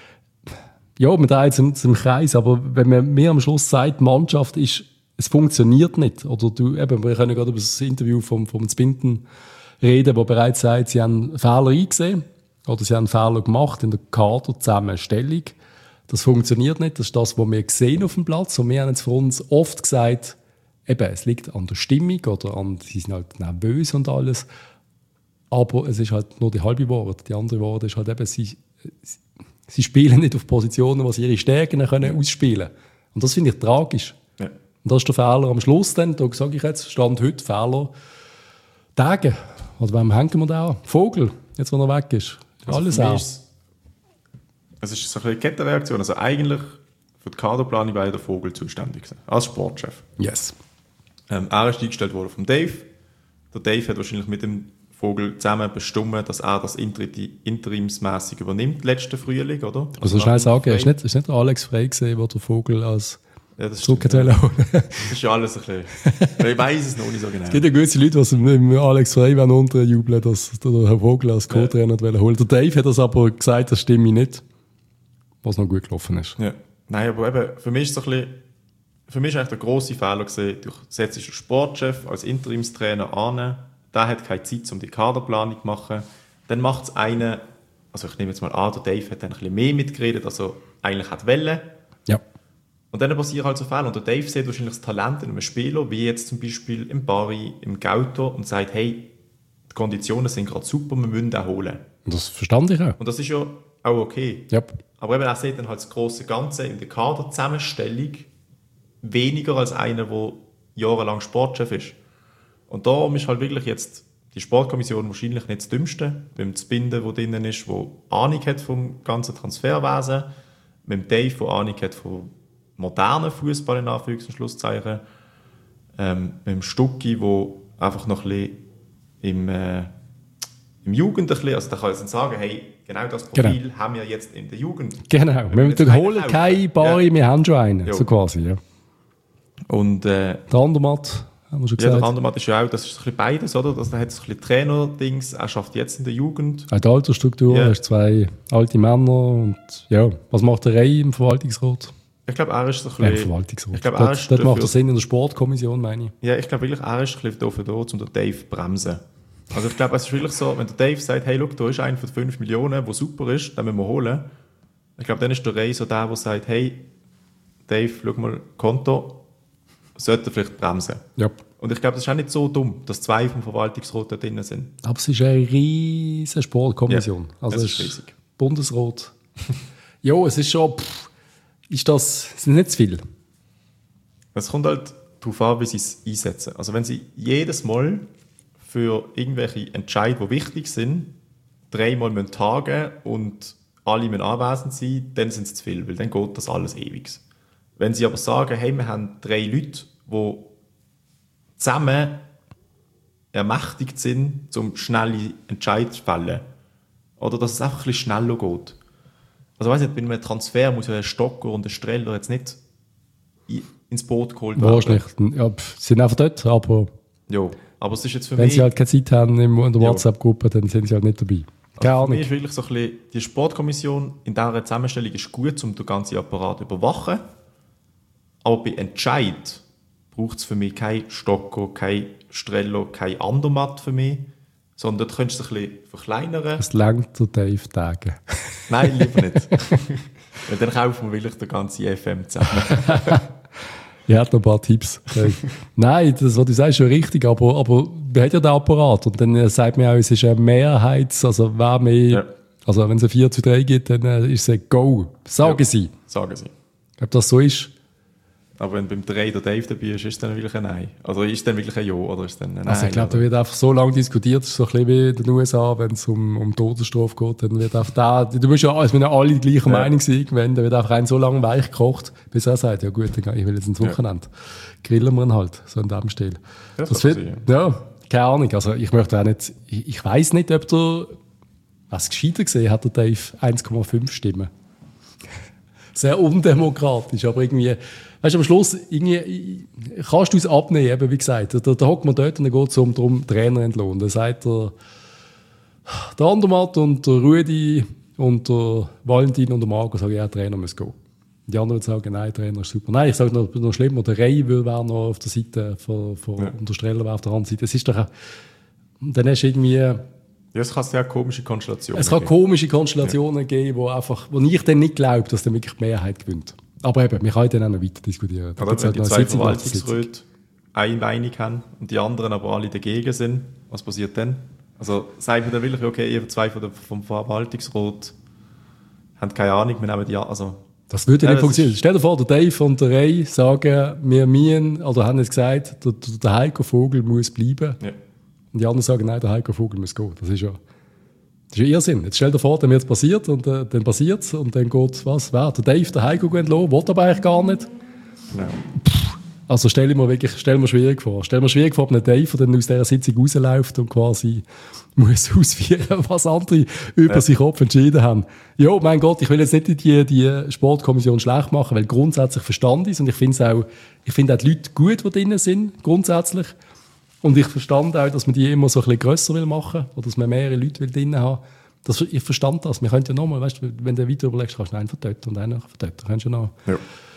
ja, man dreht es im Kreis, aber wenn man mir am Schluss sagt, die Mannschaft ist, es funktioniert nicht, oder du, eben, wir können gerade über das Interview vom, vom Zbinden reden, wo bereits sagt, sie haben Fehler eingesehen, oder sie haben Fehler gemacht in der Kaderzusammenstellung. Das funktioniert nicht, das ist das, was wir sehen auf dem Platz, und wir haben jetzt für uns oft gesagt, eben, es liegt an der Stimmung, oder an, sie sind halt nervös und alles. Aber es ist halt nur die halbe Wahrheit. Die andere Wahrheit ist halt eben, sie, sie spielen nicht auf Positionen, wo sie ihre Stärken können ausspielen können. Und das finde ich tragisch. Ja. Und das ist der Fehler am Schluss dann. Da sage ich jetzt, Stand heute, Fehler. Tage. Oder wem hängen wir da an? Vogel, jetzt wo er weg ist. Also alles auch. Es ist so eine Kettenreaktion. Also eigentlich für die Kaderplanung war der Vogel zuständig gewesen, als Sportchef. Yes. Ähm, er ist eingestellt worden vom Dave. Der Dave hat wahrscheinlich mit dem Vogel zusammen bestimmt, dass er das interimsmäßig übernimmt, letzten Frühling, oder? Also, also schnell sagen, es war nicht, nicht der Alex Frey gesehen, der der Vogel als ja, das stimmt, ja. Das ist ja alles ein bisschen... Ich weiss es noch nicht so genau. Es gibt ja gewisse Leute, die mit Alex Frey unterjubeln, dass der Herr Vogel als Co-Trainer ja. holen. Der Dave hat das aber gesagt, das stimme nicht, was noch gut gelaufen ist. Ja. Nein, aber eben, für mich ist es ein bisschen... Für mich ist eigentlich der grosse Fehler gewesen, du setzt den Sportchef als Interimstrainer an, der hat keine Zeit, um die Kaderplanung zu machen. Dann macht es einen, also ich nehme jetzt mal an, der Dave hat dann ein bisschen mehr mitgeredet, als er eigentlich hat wollen. Ja. Und dann passieren halt so Fehler. Und der Dave sieht wahrscheinlich das Talent in einem Spieler, wie jetzt zum Beispiel im Bari, im Gauto, und sagt, hey, die Konditionen sind gerade super, wir müssen den holen. Und das verstand ich auch. Und das ist ja auch okay. Ja. Aber eben, er sieht dann halt das grosse Ganze in der Kaderzusammenstellung weniger als einer, der jahrelang Sportchef ist. Und darum ist halt wirklich jetzt die Sportkommission wahrscheinlich nicht das Dümmste, mit dem Zbinden, der drinnen ist, der Ahnung hat vom ganzen Transferwesen, mit dem Dave, der Ahnung hat vom modernen Fußball in Anführungs- und Schlusszeichen. ähm, mit dem Stucki, wo einfach noch ein bisschen im, äh, im Jugend ein bisschen, also da kann ich jetzt sagen, hey, genau das Profil Genau. haben wir jetzt in der Jugend. Genau, wir, wir holen keine Bari, ja. Wir haben schon einen, jo. So quasi. Ja. Und äh, der Andermatt, haben wir schon gesagt. Ja, der Andermatt ist ja auch, das ist ein bisschen beides, oder? Also, er hat ein bisschen Trainer-Dings, er schafft jetzt in der Jugend. Auch die Altersstruktur, ja. Er ist zwei alte Männer und ja, was macht der Rey im Verwaltungsrat? Ich glaube, er ist so ein bisschen... Ja, im Verwaltungsrat. Ich glaube, das er ist das dafür, macht das Sinn in der Sportkommission, meine ich. Ja, ich glaube wirklich, er ist ein bisschen dafür da, um den Dave zu bremsen. Also ich glaube, es ist wirklich so, wenn der Dave sagt, hey, look, da ist einer von fünf Millionen, der super ist, den müssen wir holen. Ich glaube, dann ist der Rey so der, der sagt, hey, Dave, schau mal, Konto, sollte er vielleicht bremsen. Ja. Und ich glaube, das ist auch nicht so dumm, dass zwei vom Verwaltungsrat da drin sind. Aber es ist eine riesige Sportkommission. Ja, also es ist ist riesig. Bundesrat. Ja, es ist schon, pff, ist das, ist nicht zu viel. Es kommt halt darauf an, wie sie es einsetzen. Also wenn sie jedes Mal für irgendwelche Entscheidungen, die wichtig sind, dreimal müssen tagen und alle müssen anwesend sein, dann sind es zu viel, weil dann geht das alles ewig. Wenn sie aber sagen, hey, wir haben drei Leute, die zusammen ermächtigt sind, um schnelle Entscheidungen zu fällen, oder dass es einfach ein bisschen schneller geht. Also ich weiss nicht, bei einem Transfer muss ja ein Stocker und ein Streller jetzt nicht ins Boot geholt werden. Wahrscheinlich. Ja, sie sind einfach dort, aber... Ja, aber es ist jetzt für wenn mich... sie halt keine Zeit haben in der WhatsApp-Gruppe, dann sind sie halt nicht dabei. Keine Also Ahnung. für mich ist wirklich so ein bisschen, die Sportkommission in dieser Zusammenstellung ist gut, um den ganzen Apparat zu überwachen. Aber bei Entscheid braucht es für mich kein Stocker, kein Strello, kein Andermatt für mich. Sondern dort könntest du es ein bisschen verkleinern. Es langt der Dave Tage. Nein, lieber nicht. Weil dann kaufen wir wirklich den ganzen F M zusammen. Ich hätte noch ein paar Tipps. Nein, das, was du sagst, ist schon richtig, aber, aber wir haben ja den Apparat und dann sagt man auch, es ist eine Mehrheits-, also wer mehr, ja. Also wenn es ein vier zu drei gibt, dann ist es ein Go. Sagen ja, sie. Sagen sie. Ob das so ist? Aber wenn beim drei der Dave dabei ist, ist es dann wirklich ein Nein? Also ist es dann wirklich ein Ja oder ist es dann ein Nein? Also ich glaube, da wird einfach so lange diskutiert, es ist so ein bisschen wie in den U S A, wenn es um, um Todesstrafe geht, dann wird einfach da, du musst ja, es müssen ja alle die gleiche ja. Meinung sein, irgendwann, dann wird einfach ein so lange weich gekocht, bis er sagt, ja gut, dann ich will jetzt ins Wochenende. Ja. Grillen wir ihn halt, so in dem Stil. Ja, das wird, sein, ja. ja, keine Ahnung, also ich möchte auch nicht, ich, ich weiss nicht, ob der, was gescheiter gesehen hat, der Dave eins Komma fünf Stimmen. Sehr undemokratisch, aber irgendwie, weißt du, am Schluss irgendwie, kannst du es abnehmen, eben wie gesagt. Da, da hockt man dort und dann geht es um darum, Trainer entlohnen. Dann sagt der, der Andermatt und der Rudi und der Valentin und der Marco sagen, ja, Trainer muss gehen. Die anderen sagen, nein, Trainer ist super. Nein, ich sage noch, noch schlimmer, der Rey wäre noch auf der Seite von, von, ja. und der Streller wäre auf der anderen Seite. Es ist doch, auch, dann hast du irgendwie... Ja, es kann sehr komische Konstellationen Es kann geben. komische Konstellationen ja. geben, wo, einfach, wo ich dann nicht glaube, dass dann wirklich die Mehrheit gewinnt. Aber eben, wir können dann auch noch weiter diskutieren. Da wenn halt die zwei Verwaltungsräte eine Meinung haben und die anderen aber alle dagegen sind, was passiert dann? Also sagen wir dann wirklich, okay, ihr zwei vom Verwaltungsrat haben keine Ahnung, wir nehmen die an. Also, das würde ja nicht funktionieren. Stell dir vor, der Dave und der Ray sagen, wir müssen, oder haben jetzt gesagt, der, der Heiko Vogel muss bleiben. Ja. Und die anderen sagen, nein, der Heiko Vogel muss gehen. Das ist ja, das ist ja Irrsinn. Jetzt stell dir vor, dann wird es passiert und äh, dann passiert es und dann geht was, wer? Der Dave, der Heiko gehen lassen, will aber eigentlich gar nicht. Genau. Also stell dir mir wirklich, stell mir schwierig vor. Stell mir schwierig vor, ob ein Dave, der dann aus dieser Sitzung rausläuft und quasi muss ausführen, was andere über ja. sich Kopf entschieden haben. Ja, mein Gott, ich will jetzt nicht die, die Sportkommission schlecht machen, weil grundsätzlich Verstand ist und ich finde auch, ich finde auch die Leute gut, die drin sind, grundsätzlich. Und ich verstand auch, dass man die immer so ein bisschen grösser will machen oder dass man mehrere Leute will drin haben. Das, ich verstand das. Wir können ja nochmal, weißt du, wenn du weiter überlegst, kannst du einen von dort und einen von dort. Kannst du noch. Ja.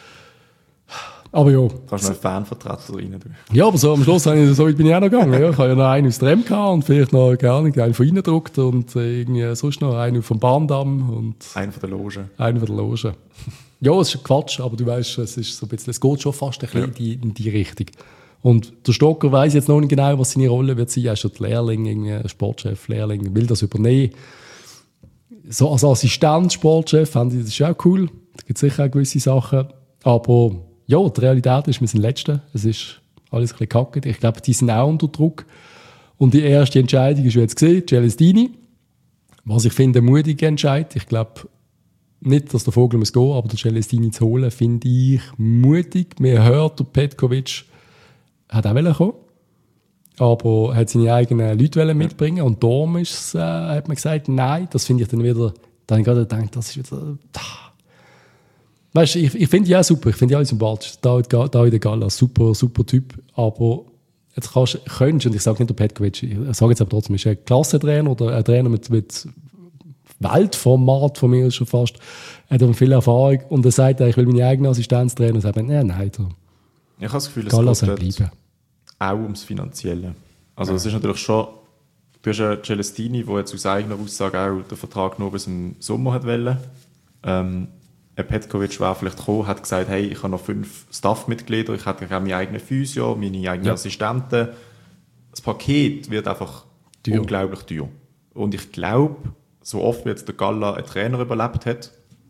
Aber ja. Kannst du noch einen Fanvertreter rein tun. Ja, aber so am Schluss ich, so weit bin ich auch noch gegangen. Ja. Ich habe ja noch einen aus der M K und vielleicht noch gerne einen von innen gedruckt und irgendwie sonst noch einen vom Bahndamm und einen von der Loge. Einen von der Loge. Ja, es ist Quatsch, aber du weißt, es ist so ein bisschen, es geht schon fast ein bisschen ja. in, die, in die Richtung. Und der Stocker weiss jetzt noch nicht genau, was seine Rolle wird sein. Er ist schon der Lehrling, irgendwie Sportchef, Lehrling, will das übernehmen. So als Assistent, Sportchef, das ist auch cool. Da gibt es sicher auch gewisse Sachen. Aber ja, die Realität ist, wir sind Letzte. Es ist alles ein bisschen kacke. Ich glaube, die sind auch unter Druck. Und die erste Entscheidung ist jetzt gesehen, Celestini. Was ich finde, eine mutige Entscheidung. Ich glaube nicht, dass der Vogel muss gehen, aber den Celestini zu holen, finde ich mutig. Man hört, der Petkovic hat auch kommen, aber hat seine eigenen Leute mitbringen und darum ist, äh, hat man gesagt, nein, das finde ich dann wieder, dann habe ich gerade gedacht, das ist wieder, weißt du, ich, ich finde die auch super, ich finde die alle sympathisch, David, David Galla, super, super Typ, aber jetzt kannst, könntest, und ich sage nicht der Petkovic, ich sage jetzt aber trotzdem, ist ein Klassentrainer oder ein Trainer mit, mit Weltformat von mir schon fast, er hat viel Erfahrung und er sagt, ich will meine eigene Assistenz trainen und sagt, nein, nein, da ich habe das Gefühl, Galla es soll geht bleiben. Auch ums Finanzielle. Also es ist natürlich schon, du hast ja Celestini, der jetzt aus eigener Aussage auch den Vertrag nur bis im Sommer hat wollen. Ähm, Petkovic war vielleicht gekommen, hat gesagt, hey, ich habe noch fünf Staff-Mitglieder, ich habe meine eigenen Physio, meine eigenen ja. Assistenten. Das Paket wird einfach teuer. Unglaublich teuer. Und ich glaube, so oft wie jetzt der Galla einen Trainer überlebt hat,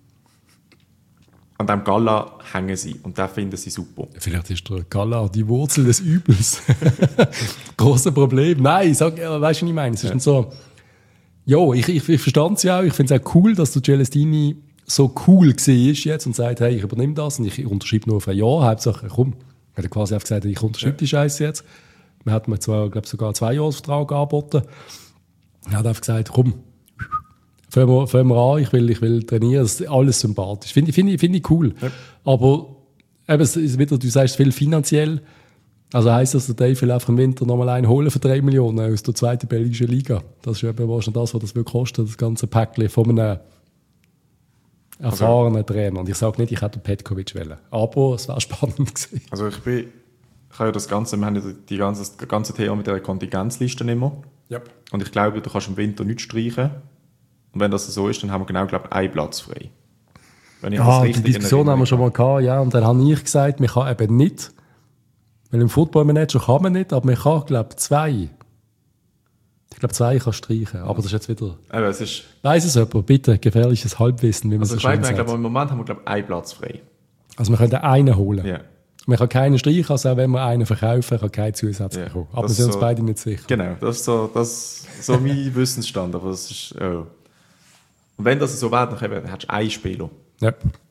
an dem Galla hängen sie und den finden sie super. Vielleicht ist der Galla die Wurzel des Übels. Grosses Problem. Nein, sag, weißt du, was ich meine? Es ist ja. so, jo, ich, ich, ich verstand es ja auch. Ich finde es auch cool, dass der Celestini so cool war jetzt und sagt, hey, ich übernehme das und ich unterschreibe nur auf ein Jahr. Hauptsache, komm. Er hat quasi einfach gesagt, ich unterschreibe ja. die Scheiße jetzt. Man hat mir zwar, glaube sogar einen Zweijahresvertrag angeboten. Er hat einfach gesagt, komm, fangen wir, fangen wir an, ich will, ich will trainieren, das ist alles sympathisch. Finde ich, finde ich, finde ich cool. Ja. Aber eben, es ist wieder, du sagst viel finanziell. Also heisst das, der Dave will einfach im Winter nochmal einen holen für drei Millionen aus der zweiten belgischen Liga. Das ist eben wahrscheinlich das, was das wirklich kostet, das ganze Päckchen von einem erfahrenen also, Trainer. Und ich sage nicht, ich hätte Petkovic wählen. Aber es wäre spannend gewesen. Also ich bin, ich habe ja das Ganze, wir haben ja die ganze, das ganze Thema mit der Kontingenzliste immer. Yep. Und ich glaube, du kannst im Winter nichts streichen. Und wenn das so ist, dann haben wir genau, glaube ich, einen Platz frei. Wenn ich ja, das die Diskussion haben wir schon mal gehabt, ja. Und dann habe ich gesagt, man kann eben nicht, weil im Football-Manager kann man nicht, aber man kann, glaube ich, zwei. Ich glaube, zwei kann streichen. Aber das ist jetzt wieder... Aber es ist... Weiss es jemand? Bitte, gefährliches Halbwissen, wie man also so schön sagt. Ich glaube, im Moment haben wir, glaube ich, einen Platz frei. Also wir können einen holen. Ja. Man kann keinen streichen, also auch wenn wir einen verkaufen, kann kein Zusatz ja, bekommen. Aber wir sind uns so, beide nicht sicher. Genau, das ist so, das, so mein Wissensstand. Aber das ist... Oh. Und wenn das so wäre, dann hättest du einen Spieler. Ja.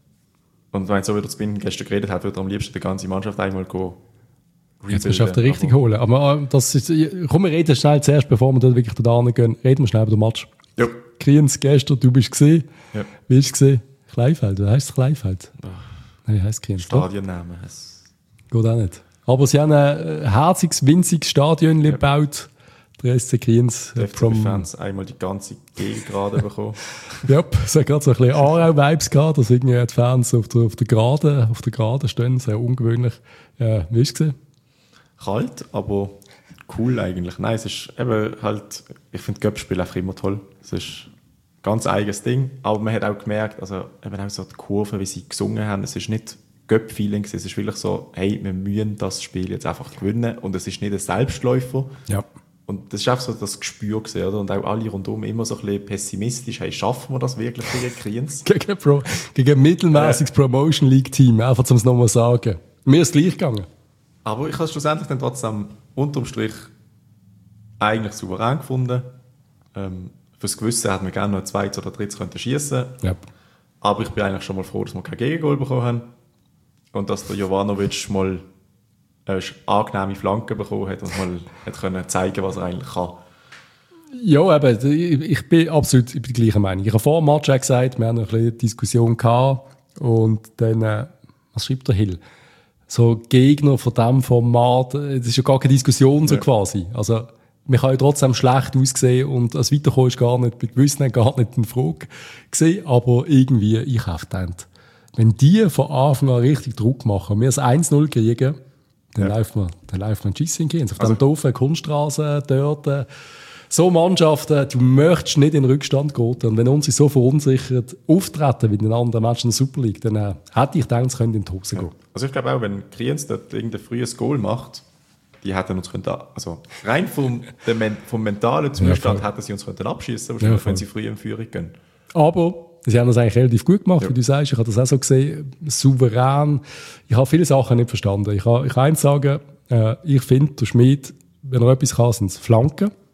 Und wenn so wie der Spin gestern geredet hat, würde er am liebsten die ganze Mannschaft einmal gehen. Jetzt musst du auf den richtig aber holen. Aber das ist, komm, wir reden schnell zuerst, bevor wir dort wirklich da gehen. Reden wir schnell über den Match. Ja. Kriens, gestern, du bist gesehen. Ja. Wie hast du gesehen? Kleinfeld, wie heisst es Kleinfeld? Oh. Nein, wie heisst Kriens? Stadionnamen. Geht auch nicht. Aber sie haben ein herziges, winziges Stadion ja. gebaut. Der S C Kriens. Die F C B-Fans einmal die ganze G gerade bekommen. Ja, es hat gerade so ein bisschen Aarau-Vibes gehabt, dass irgendwie die Fans auf der, auf der Gerade, auf der Gerade stehen. Sehr ungewöhnlich. Ja, wie hast du gesehen? Kalt, aber cool eigentlich. Nein, es ist eben halt, ich finde Göppspiel einfach immer toll. Es ist ein ganz eigenes Ding, aber man hat auch gemerkt, also eben auch so die Kurve, wie sie gesungen haben, es ist nicht Göpp-Feeling, es ist wirklich so, hey, wir müssen das Spiel jetzt einfach gewinnen und es ist nicht ein Selbstläufer. Ja. Und das ist einfach so das Gespür gewesen, oder? Und auch alle rundum immer so ein bisschen pessimistisch, hey, schaffen wir das wirklich gegen Kriens? gegen, Pro, gegen ein mittelmäßiges äh. Promotion League Team, einfach um es nochmal zu sagen. Mir ist es gleich gegangen. Aber ich habe es schlussendlich dann trotzdem unterm Strich eigentlich souverän gefunden. Ähm, fürs Gewissen hätten wir gerne noch ein zweites oder drittes können schiessen. Ja. Aber ich bin eigentlich schon mal froh, dass wir kein Gegengol bekommen haben. Und dass der Jovanovic mal eine angenehme Flanke bekommen hat und mal hat können zeigen, was er eigentlich kann. Ja, eben, ich bin absolut der gleichen Meinung. Ich habe vor dem Match auch gesagt, wir haben eine kleine Diskussion gehabt und dann, äh, was schreibt der Hill? So Gegner von diesem Format, das ist ja gar keine Diskussion so ja. quasi. Also, man kann ja trotzdem schlecht aussehen und das Weiterkommen ist gar nicht, bei gewissen gar nicht eine Frage gewesen, aber irgendwie, ich habe gedacht, wenn die von Anfang an richtig Druck machen, wir das eins null kriegen, dann ja. läuft man, dann läuft man Schiessen gehen. Auf also, dem doofen Kunststraßen dort, so Mannschaften, du möchtest nicht in den Rückstand gehen. Und wenn uns so verunsichert auftreten wie in den anderen Matchen in der Super League, dann äh, hätte ich gedacht, es könnte in die Hose gehen. Also ich glaube auch, wenn Kriens dort irgendein frühes Goal macht, die hätten uns können, also rein vom, dem, vom mentalen Zustand ja, hätten sie uns können abschießen können, ja, wenn sie früh in Führung gehen. Aber sie haben das eigentlich relativ gut gemacht, ja. wie du sagst. Ich habe das auch so gesehen, souverän. Ich habe viele Sachen nicht verstanden. Ich habe, ich kann eins sagen, äh, ich finde, der Schmid, wenn er etwas kann, sind es Flanken.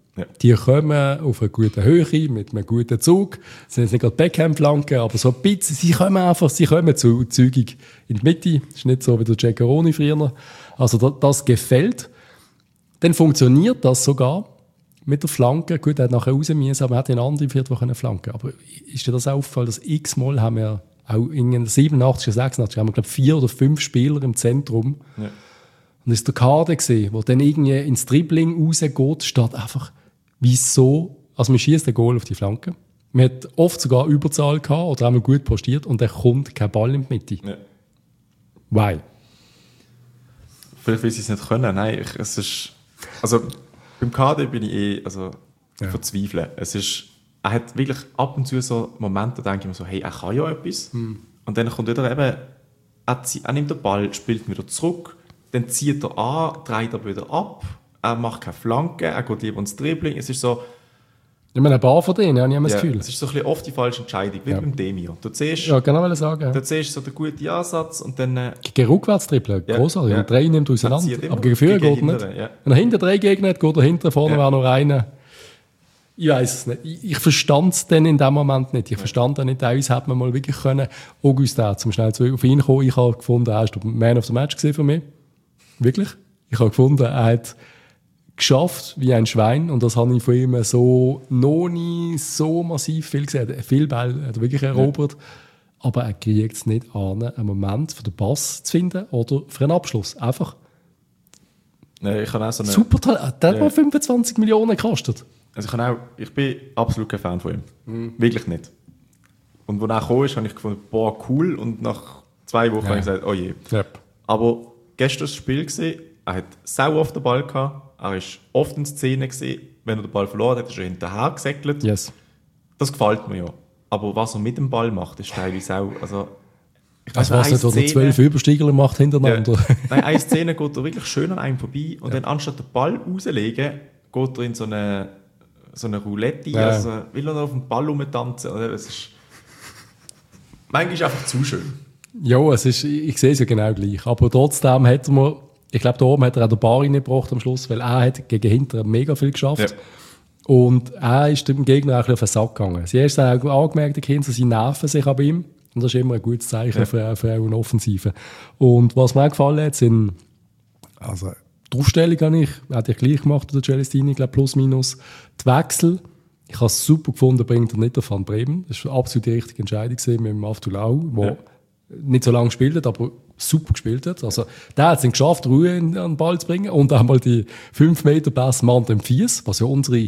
Ja. Die kommen auf eine gute Höhe, mit einem guten Zug. Das sind jetzt nicht gerade Backhand-Flanken, aber so ein bisschen, sie kommen einfach, sie kommen zu, zügig in die Mitte. Das ist nicht so wie der Ceccaroni früher. Also das, das gefällt. Dann funktioniert das sogar mit der Flanke. Gut, er hat nachher raus müssen, aber er hat eine andere Viertel Flanke. Aber ist dir das aufgefallen, dass x-mal haben wir auch in siebenundachtzig, sechsundachtzig haben wir, glaube ich, vier oder fünf Spieler im Zentrum. Ja. Und das ist der Kader gesehen, der dann irgendwie ins Dribbling rausgeht, statt einfach, wieso, also man schießt den Goal auf die Flanke. Man hat oft sogar Überzahl gehabt oder einmal gut postiert und dann kommt kein Ball in die Mitte. Ja. Why? Vielleicht will sie es nicht können. Nein, ich, es ist, also beim Kader bin ich eh, also ja. verzweifeln. Es ist, er hat wirklich ab und zu so Momente, da denke ich mir so, hey, er kann ja etwas. Hm. Und dann kommt wieder eben, er, er nimmt den Ball, spielt ihn wieder zurück, dann zieht er an, dreht er wieder ab, er macht keine Flanke, er geht lieber ins Dribbling. Es ist so... Ich meine, ein paar von denen, habe ich das ja, Gefühl. Es ist so ein bisschen oft die falsche Entscheidung, wie ja. beim Demir. Du siehst, ja, genau, will ich sagen. Ja. Du siehst so den guten Ansatz und dann... Äh, gegen rückwärts dribbeln, ja, großartig. Ja. Und drei nimmt auseinander. Aber gegen Führer geht er nicht. Ja. Wenn er hinter drei Gegner hat, geht er hinter, vorne ja. wäre noch einer. Ich weiss es nicht. Ich, ich verstand es dann in dem Moment nicht. Ich ja. verstand dann nicht, teilweise hätte man mal wirklich können, Augustin, zum schnell zu, auf ihn kommen. Ich habe gefunden, er war der Man of the Match für mich. Wirklich. Ich habe gefunden, er hat geschafft wie ein Schwein und das habe ich von ihm so noch nie so massiv viel gesehen. Viel Ball hat er wirklich erobert, ja. aber er kriegt es nicht an, einen Moment für den Pass zu finden oder für einen Abschluss. Einfach. Nee, ich habe auch so eine, super Talent. Der hat ja. mal fünfundzwanzig Millionen gekostet. Also ich, auch, ich bin absolut kein Fan von ihm. Mhm. Wirklich nicht. Und als er gekommen ist, habe ich gefunden, boah, cool. Und nach zwei Wochen ja. habe ich gesagt, oh je. Yep. Aber gestern das Spiel gesehen, er hat sau oft den Ball gehabt. Er war oft in Szene gesehen. Wenn er den Ball verloren hat, ist er hinterher gesäckelt. Yes. Das gefällt mir ja. Aber was er mit dem Ball macht, ist teilweise auch... Also, ich weiss, was er oder zwölf Übersteiger macht hintereinander. Ja. Nein, eine Szene geht er wirklich schön an einem vorbei und ja. dann anstatt den Ball rauszulegen, geht er in so eine, so eine Roulette, ja. also will er noch auf dem Ball rumtanzen. Es ist... Manchmal ist es einfach zu schön. Ja, es ist, ich sehe es ja genau gleich. Aber trotzdem hat er mir... Ich glaube, da oben hat er auch den Bar reingebracht am Schluss, weil er hat gegen hinten mega viel geschafft. Ja. Und er ist dem Gegner auch ein bisschen auf den Sack gegangen. Sie haben auch angemerkt, die Kinder, sie nerven sich an ihm. Und das ist immer ein gutes Zeichen ja. für, für eine Offensive. Und was mir auch gefallen hat, sind, also, die Aufstellung habe ich, hätte ich gleich gemacht, der Celestini, glaube plus minus. Die Wechsel, ich habe es super gefunden, bringt er nicht auf Van Bremen. Das war absolut die richtige Entscheidung mit dem Avtulau, der ja. nicht so lange gespielt hat, aber super gespielt hat. Also, der hat es geschafft, Ruhe an den Ball zu bringen und einmal die fünf Meter Pass Mann dem Fies, was ja unsere,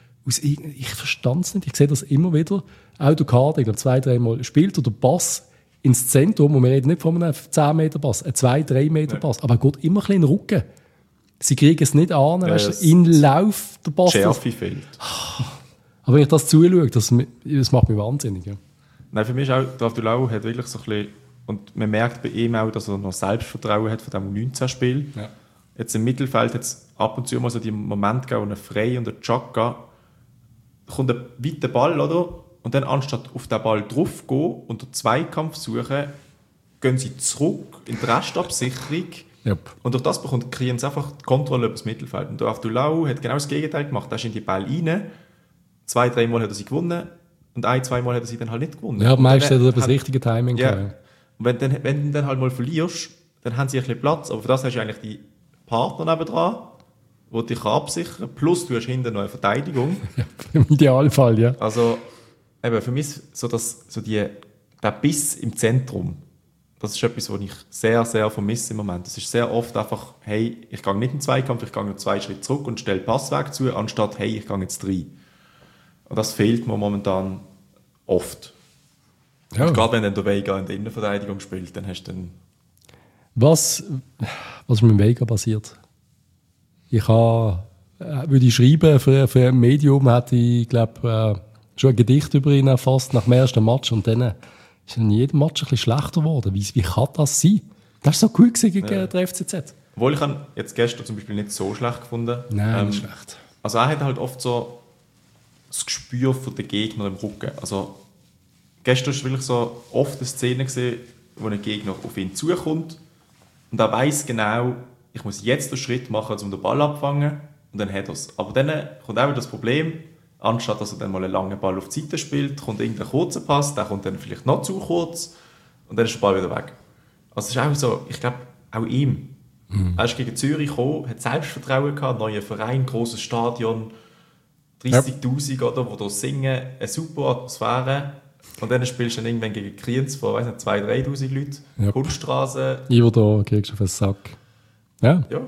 ich verstand es nicht, ich sehe das immer wieder, auch der Kader, ich glaube zwei, drei Mal spielt oder Pass ins Zentrum, und wir reden nicht von einem zehn Meter Pass, ein zwei, drei Meter Pass, aber er geht immer ein bisschen in den Rücken. Sie kriegen es nicht an, ja, weißt du, in Lauf der Pass. Schärfe fehlt. Aber wenn ich das zuschaue, das, das macht mich wahnsinnig. Ja. Nein, für mich ist auch, der Avtulau hat wirklich so ein bisschen, und man merkt bei ihm auch, dass er noch Selbstvertrauen hat von dem U neunzehn Spiel. Ja. Jetzt im Mittelfeld hat es ab und zu mal so die Momente gegeben, wo er frei und er joggt, da kommt ein weiter Ball, oder? Und dann anstatt auf den Ball drauf zu gehen und den Zweikampf suchen, gehen sie zurück in die Restabsicherung. Yep. Und durch das bekommt, kriegen sie einfach die Kontrolle über das Mittelfeld. Und der Avtulau hat genau das Gegenteil gemacht. Er ist in die Ball rein, zwei, drei Mal hat er sie gewonnen und ein, zwei Mal hat er sie dann halt nicht gewonnen. Ja, meistens hat er das richtige Timing ja. gehabt. Und wenn, dann, wenn du dann halt mal verlierst, dann haben sie ein bisschen Platz. Aber für das hast du eigentlich die Partner nebendran, die dich absichern kann. Plus du hast hinten noch eine Verteidigung. Im Idealfall, ja. Also eben, für mich so, das, so die, der Biss im Zentrum, das ist etwas, was ich sehr, sehr vermisse im Moment. Es ist sehr oft einfach, hey, ich gehe nicht in den Zweikampf, ich gehe noch zwei Schritte zurück und stelle Passweg zu, anstatt, hey, ich gehe jetzt rein. Und das fehlt mir momentan oft. Ja. Und gerade wenn dann der Vega in der Innenverteidigung spielt, dann hast du dann... Was, was ist mit dem Vega passiert? Ich habe, äh, würde ich schreiben, für, für ein Medium hätte ich, glaube äh, schon ein Gedicht über ihn erfasst nach dem ersten Match und dann ist er in jedem Match ein bisschen schlechter geworden. Wie, wie kann das sein? Das war so gut gegen ja. den F C Z. Obwohl ich ihn jetzt gestern zum Beispiel nicht so schlecht gefunden. Nein, ähm, nicht schlecht. Also er hat halt oft so das Gespür für den Gegner im Rücken. Also gestern war wirklich so oft eine Szene gesehen, wo ein Gegner auf ihn zukommt und er weiss genau, ich muss jetzt den Schritt machen, um den Ball abzufangen und dann hat er es. Aber dann kommt auch wieder das Problem, anstatt dass er dann mal einen langen Ball auf die Seite spielt, kommt irgendein kurzer Pass, der kommt dann vielleicht noch zu kurz und dann ist der Ball wieder weg. Also es ist auch so, ich glaube, auch ihm. Mhm. Er ist gegen Zürich gekommen, hat Selbstvertrauen gehabt, neuer Verein, grosses Stadion, dreißigtausend ja. oder, wo da singen, eine super Atmosphäre. Und dann spielst du dann irgendwann gegen Kriens von, weiss nicht, zweitausend, dreitausend Leuten, ja. Kunststraße. Über da kriegst du auf den Sack. Ja. ja.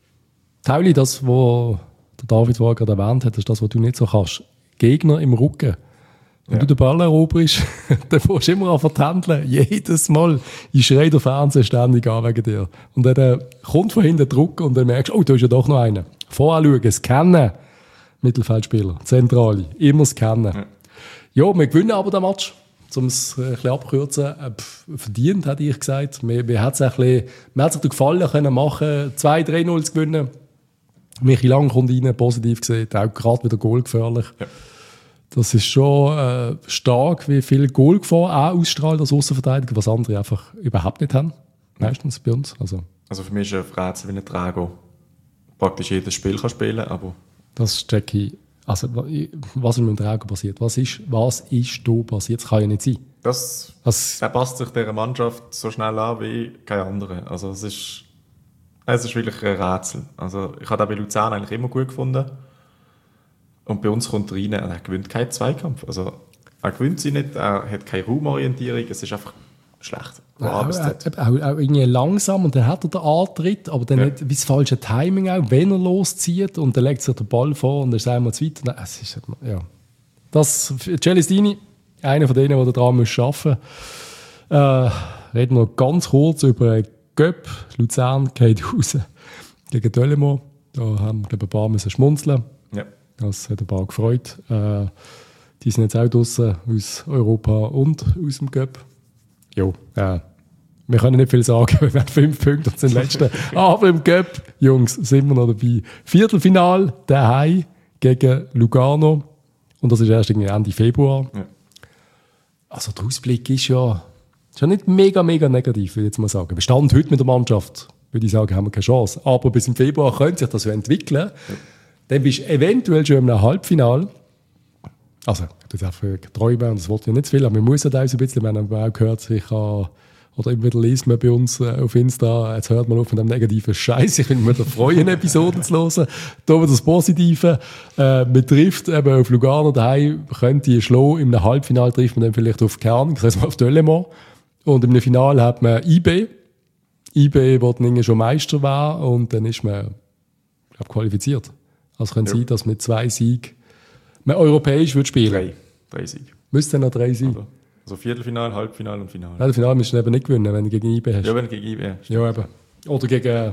Tauli, das, was der David vorher gerade erwähnt hat, ist das, was du nicht so kannst. Gegner im Rücken. Wenn ja. du den Ball eroberst, dann musst du immer an vertändeln. Jedes Mal. Ich schreie der Fernseher ständig an wegen dir. Und dann äh, kommt von hinten Druck und dann merkst du, oh, da ist ja doch noch einer. Voranschauen, scannen. Mittelfeldspieler, Zentrale, immer scannen. Ja. ja, wir gewinnen aber den Match. Um es ein bisschen abzukürzen, äh, verdient, hätte ich gesagt. Wir, wir hat es ein bisschen, mir hat sich den Gefallen können machen, zwei drei null zu gewinnen. Michi Lang kommt rein, positiv gesehen, auch gerade wieder goalgefährlich. Ja. Das ist schon äh, stark, wie viel Goalgefahr auch ausstrahlt als Aussenverteidiger, was andere einfach überhaupt nicht haben. Meistens bei uns. Also, also für mich ist ein Frätze wie ein Trago. Praktisch jedes Spiel kann spielen, aber... Das checke ich. Also, was ist mit dem Trago passiert? Was ist, was ist da passiert? Das kann ja nicht sein. Das, das, er passt sich dieser Mannschaft so schnell an wie kein anderer. Also es ist, es ist wirklich ein Rätsel. Also ich habe den bei Luzern eigentlich immer gut gefunden. Und bei uns kommt er rein, er gewinnt keinen Zweikampf. Also er gewinnt sie nicht, er hat keine Raumorientierung, es ist einfach schlecht. Ja, auch, auch, auch irgendwie langsam und dann hat er den Antritt, aber dann ja. nicht wie das falsche Timing auch, wenn er loszieht und dann legt sich der Ball vor und dann ist er einmal zu weit. Nein, es ist, ja. Das, Celestini, einer von denen, die daran arbeiten müssen. Äh, reden wir ganz kurz über Göpp. Luzern geht raus gegen Delémont. Da haben wir ein paar müssen schmunzeln. Ja. Das hat ein paar gefreut. Äh, die sind jetzt auch draussen aus Europa und aus dem Göpp. Jo, äh, wir können nicht viel sagen, wir haben fünf Punkte und sind Letzte. Aber im Göpp, Jungs, sind wir noch dabei. Viertelfinal daheim gegen Lugano. Und das ist erst Ende Februar. Ja. Also der Ausblick ist ja schon nicht mega, mega negativ, würde ich jetzt mal sagen. Wir standen heute mit der Mannschaft, würde ich sagen, haben wir keine Chance. Aber bis im Februar könnte sich das so entwickeln. Ja. Dann bist du eventuell schon im Halbfinale. Also, das ist einfach träumen, und das wollte ich nicht zu viel, aber wir müssen da so ein bisschen, wir haben auch gehört, ich habe, oder immer wieder liest man bei uns äh, auf Insta, jetzt hört man auf mit dem negativen Scheiß. Ich bin mir da freuen, Episoden zu hören. Da wird das Positive. Äh, man trifft eben auf Lugano daheim, könnte ich schlagen. Im Halbfinale trifft man dann vielleicht auf Kern, das heißt mal auf Delémont. Und im Finale hat man I B. I B, wo dann schon Meister war, und dann ist man, glaube qualifiziert. Also könnte es ja sein, dass mit zwei Siegen man europäisch wird spielen. Drei. Drei Siege. Müsste dann noch drei sein. Also, also Viertelfinale, Halbfinale und Finale. Nein, Finale müsstest du eben nicht gewinnen, wenn du gegen I B hast. Ja, wenn du gegen I B hast. Ja, eben. Oder gegen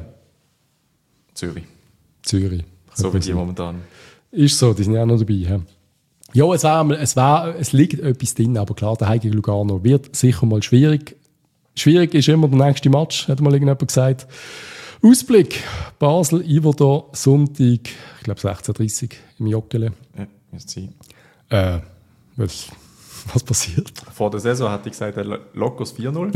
Zürich. Zürich. So wie die momentan. Ist so, die sind ja auch noch dabei. Ja, ja es, war, es, war, es liegt etwas drin, aber klar, der gegen Lugano wird sicher mal schwierig. Schwierig ist immer der nächste Match, hat mal irgendjemand gesagt. Ausblick, Basel, Iverdon, Sonntag, ich glaube sechzehn Uhr dreißig im Joggeli. Ja. Sein. Äh, was, was passiert? Vor der Saison hatte ich gesagt, Lokos vier null.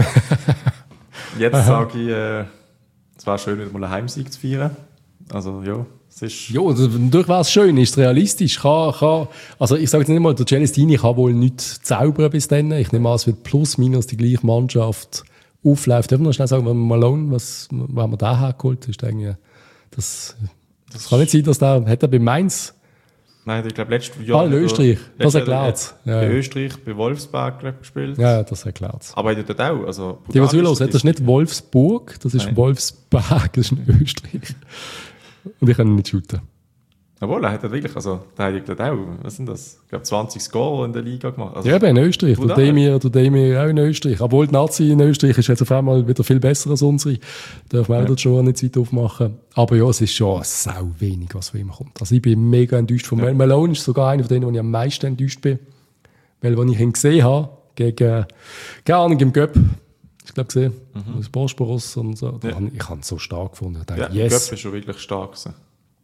Jetzt sage ich, äh, es wäre schön, wieder mal einen Heimsieg zu feiern. Also ja, es ist... Ja, natürlich wäre es schön, ist es realistisch. Kann, kann, also ich sage jetzt nicht mal, der Celestini kann wohl nicht zaubern bis dann. Ich nehme an, es wird plus minus die gleiche Mannschaft aufläuft. Darf ich noch schnell sagen, wenn Malone, was, was haben wir da hergeholt? Ist irgendwie, das, das kann nicht sein, dass der, hat er bei Mainz... Nein, ich glaube, letztes Jahr... Ah, in Österreich, das erklärt es. Ja, bei Österreich, bei Wolfsberg glaub, gespielt. Ja, das erklärt es. Aber dort auch. Also, die, was will los, das ist nicht Wolfsburg, das ist Nein. Wolfsberg, das ist in Österreich. Und ich kann ihn nicht shooten. Obwohl, er hat ja wirklich, also, der hat ja auch, was sind das? Ich glaube, zwanzig Score in der Liga gemacht. Also, ja, eben in Österreich. Der Demir, der Demir auch in Österreich. Obwohl die Nazi in Österreich ist jetzt auf einmal wieder viel besser als unsere. Darf man ja. auch schon nicht Zeit aufmachen. Aber ja, es ist schon sau wenig, was von ihm kommt. Also ich bin mega enttäuscht von ja. Malone. Ist sogar einer von denen, wo ich am meisten enttäuscht bin. Weil, als ich ihn gesehen habe, gegen, keine Ahnung, im Göpp, ich glaube gesehen, mhm. das Bosporus und so. Ja. Ich habe ihn so stark gefunden. Ich dachte, ja, yes. Göpp ist schon wirklich stark gewesen.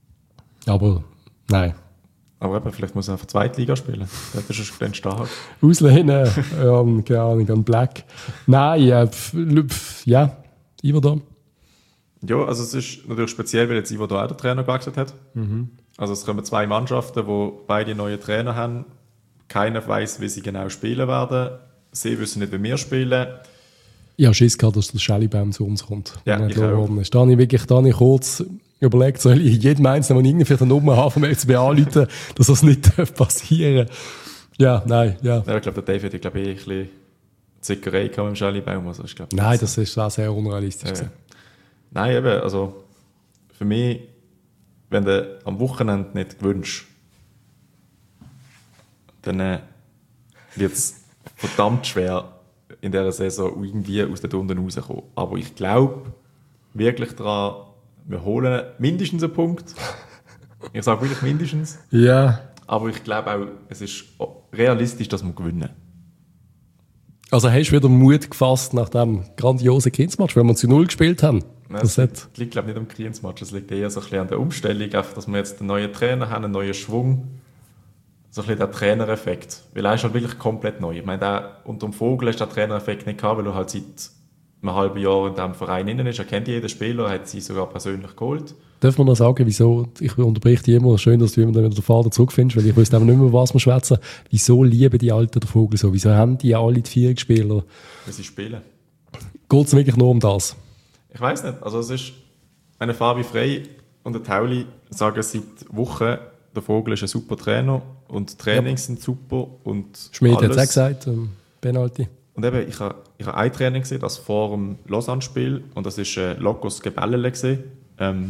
Aber, nein. Aber eben, vielleicht muss er einfach Zweitliga spielen. Das ist schon stark. Auslehnen, ähm, keine Ahnung, an Black. Nein, äh, pf, pf, ja, Iverdon. Ja, also es ist natürlich speziell, weil jetzt Ivo da auch den Trainer gewechselt hat. Mhm. Also es kommen zwei Mannschaften, die beide neue Trainer haben. Keiner weiß, wie sie genau spielen werden. Sie wissen nicht, wie wir spielen. Ich habe Schiss gehabt, dass der Schellibaum zu uns kommt. Ja, ich auch. Ist. Da habe ich wirklich da habe ich kurz überlegt, soll ich jedem Einzelnen, der irgendwie vielleicht eine Nummer haben, möchte ich anrufen, dass das nicht passieren darf. Ja, nein, ja. ja ich glaube, der David, ich glaube, eh ein bisschen Zickerei mit dem Schellibaum. Also, ich glaub, nein, das ist auch sehr unrealistisch. Äh, nein, eben, also für mich, wenn du am Wochenende nicht gewünscht, dann äh, wird es verdammt schwer, in dieser Saison irgendwie aus der Unten rauskommen. Aber ich glaube wirklich daran, wir holen mindestens einen Punkt. Ich sage wirklich mindestens. Ja. Aber ich glaube auch, es ist realistisch, dass wir gewinnen. Also hast du wieder Mut gefasst nach dem grandiosen Kindsmatch, weil wir zu Null gespielt haben? Nein, das liegt, liegt glaube ich, nicht am Kindsmatch. Es liegt eher so ein bisschen an der Umstellung, einfach, dass wir jetzt einen neuen Trainer haben, einen neuen Schwung. So ein bisschen der Trainereffekt. Weil er ist halt wirklich komplett neu. Ich meine, der, unter dem Vogel hast du den Trainereffekt nicht gehabt, weil er halt seit einem halben Jahr in diesem Verein innen ist. Er kennt jeden Spieler, hat sie sogar persönlich geholt. Darf man noch sagen, wieso, ich unterbreche dich immer, schön, dass du immer wieder den Vater zurückfindest, weil ich wüsste nicht mehr, was wir schwätzen. Wieso lieben die Alten den Vogel so? Wieso haben die alle die Vierungsspieler? Weil sie spielen. Geht es wirklich nur um das? Ich weiss nicht. Also es ist, eine Fabi Frey und der Tauli sagen seit Wochen, der Vogel ist ein super Trainer und die Trainings ja. sind super und Schmidt hat es auch gesagt, ähm, Penalty. Und eben, ich habe ich ha ein Training gesehen, das vor dem Lausanne-Spiel und das war äh, Locos Gebellele gesehen. Ähm,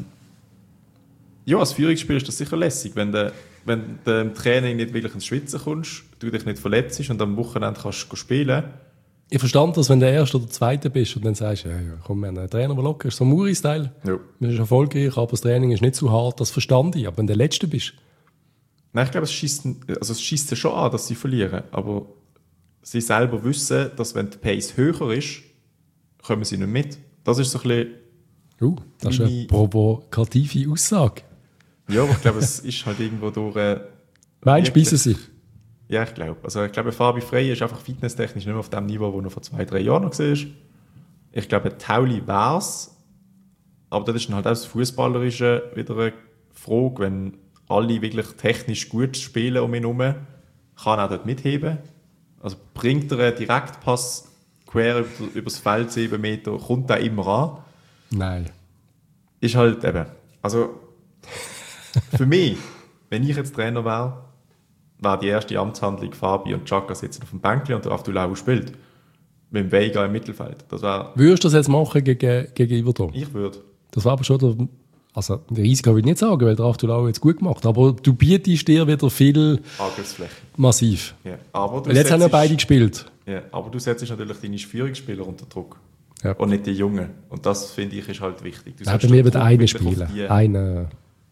ja, als Führungsspiel ist das sicher lässig, wenn du, wenn du im Training nicht wirklich ins Schwitzen kommst, du dich nicht verletzt und am Wochenende kannst du spielen. Ich verstand das, wenn du der Erste oder Zweite bist und dann sagst, ja, ja komm, wir haben einen Trainer, der locker ist, so ein Muri-Style. Ja. Man ist erfolgreich, aber das Training ist nicht so hart, das verstand ich. Aber wenn du der Letzte bist... Nein, ich glaube, es schießt also es schießt schon an, dass sie verlieren, aber sie selber wissen, dass wenn die Pace höher ist, kommen sie nicht mit. Das ist so ein bisschen... Uh, das ist eine provokative Aussage. Ja, aber ich glaube, es ist halt irgendwo durch... Äh, Meinst du, beißen sie? Ja, ich glaube. Also ich glaube, Fabi Frey ist einfach fitnesstechnisch nicht mehr auf dem Niveau, wo er vor zwei, drei Jahren noch war. Ich glaube, Tauli wäre es. Aber das ist dann halt auch das Fußballerische wieder eine Frage, wenn alle wirklich technisch gut spielen um ihn herum, kann er dort mitheben. Also bringt er einen Direktpass quer über, über das Feld sieben Meter, kommt er immer an? Nein. Ist halt eben... Also für mich, wenn ich jetzt Trainer wäre, wäre die erste Amtshandlung Fabi und Chaka sitzen auf dem Bänkchen und der Avdulau spielt. Mit dem Veiga im Mittelfeld. Das wär, würdest du das jetzt machen gegen, gegen Iverdon? Ich würde. Das war aber schon der... Also, der Risiko will ich nicht sagen, weil der Avdulau jetzt gut gemacht. Aber du bietest dir wieder viel Angriffsfläche. Massiv. Ja, aber du weil jetzt haben ja beide gespielt. Ja, aber du setzt natürlich deine Führungsspieler unter Druck. Ja. Und nicht die Jungen. Und das, finde ich, ist halt wichtig. Du ja, bei mir wird einer spielen. Einer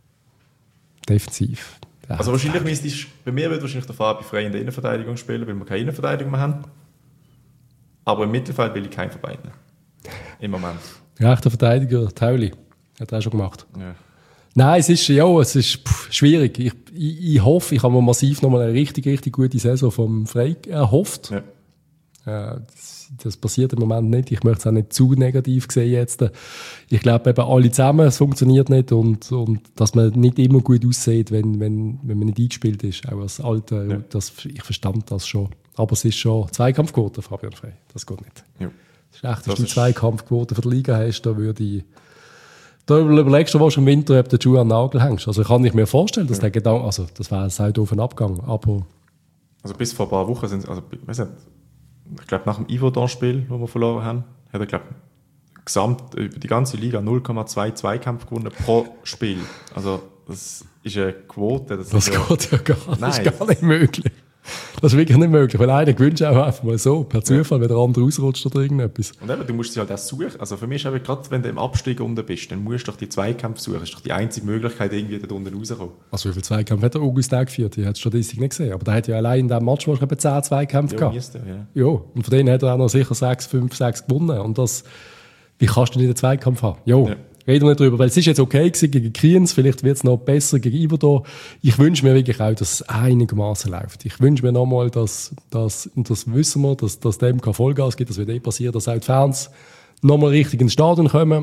defensiv. Ja, also wahrscheinlich müsstest, bei mir wird wahrscheinlich der Fabi Frey in der Innenverteidigung spielen, weil wir keine Innenverteidigung mehr haben. Aber im Mittelfeld will ich keinen von beiden. Im Moment. Rechter Verteidiger, Tauli. Hat er auch schon gemacht. Ja. Nein, es ist, ja, es ist pff, schwierig. Ich, ich, ich hoffe, ich habe mir massiv nochmal eine richtig, richtig gute Saison vom Frey erhofft. Ja. Äh, das, das passiert im Moment nicht. Ich möchte es auch nicht zu negativ sehen jetzt. Ich glaube eben alle zusammen, es funktioniert nicht und, und dass man nicht immer gut aussieht, wenn, wenn, wenn man nicht eingespielt ist, auch als Alter. Ja. Das, ich verstand das schon. Aber es ist schon Zweikampfquote, Fabian Frey. Das geht nicht. Ja. Das ist echt, wenn du Zweikampfquote für die Liga hast, da würde ich... Da überlegst du, was im Winter, ob du die Schuhe an den Nagel hängst. Also ich kann nicht mir vorstellen, dass ja. der Gedanke, also das wäre ein sehr doofer Abgang, aber... Also bis vor ein paar Wochen sind also weiß nicht, ich glaube nach dem Iverdon-Spiel, das wir verloren haben, hat er, glaube ich, gesamt über die ganze Liga null Komma zwei Zweikampf gewonnen pro Spiel. Also das ist eine Quote. Das, das ist geht ja gar nicht. Das ist gar nicht möglich. Das ist wirklich nicht möglich, weil einer gewünscht auch einfach mal so, per Zufall, ja. wenn der andere ausrutscht oder irgendetwas. Und eben, du musst sie halt auch suchen. Also für mich ist eben gerade, wenn du im Abstieg unten bist, dann musst du doch die Zweikämpfe suchen. Das ist doch die einzige Möglichkeit, irgendwie da unten rauszukommen. Also wie viele Zweikämpfe hat der August auch geführt? Ich habe die Statistik nicht gesehen. Aber der hat ja allein in diesem Match etwa zehn Zweikämpfe ja, gehabt. Müsste, ja. ja, und von denen hat er auch noch sicher sechs, fünf, sechs gewonnen. Und das, wie kannst du nicht einen Zweikampf haben? Jo. Ja. Reden wir nicht drüber, weil es ist jetzt okay gewesen gegen Kriens, vielleicht wird es noch besser gegen Iverdon. Ich wünsche mir wirklich auch, dass es einigermaßen läuft. Ich wünsche mir nochmal, dass, dass, und das wissen wir, dass, dass dem kein Vollgas gibt, das wird eh passieren, dass auch die Fans nochmal richtig ins Stadion kommen.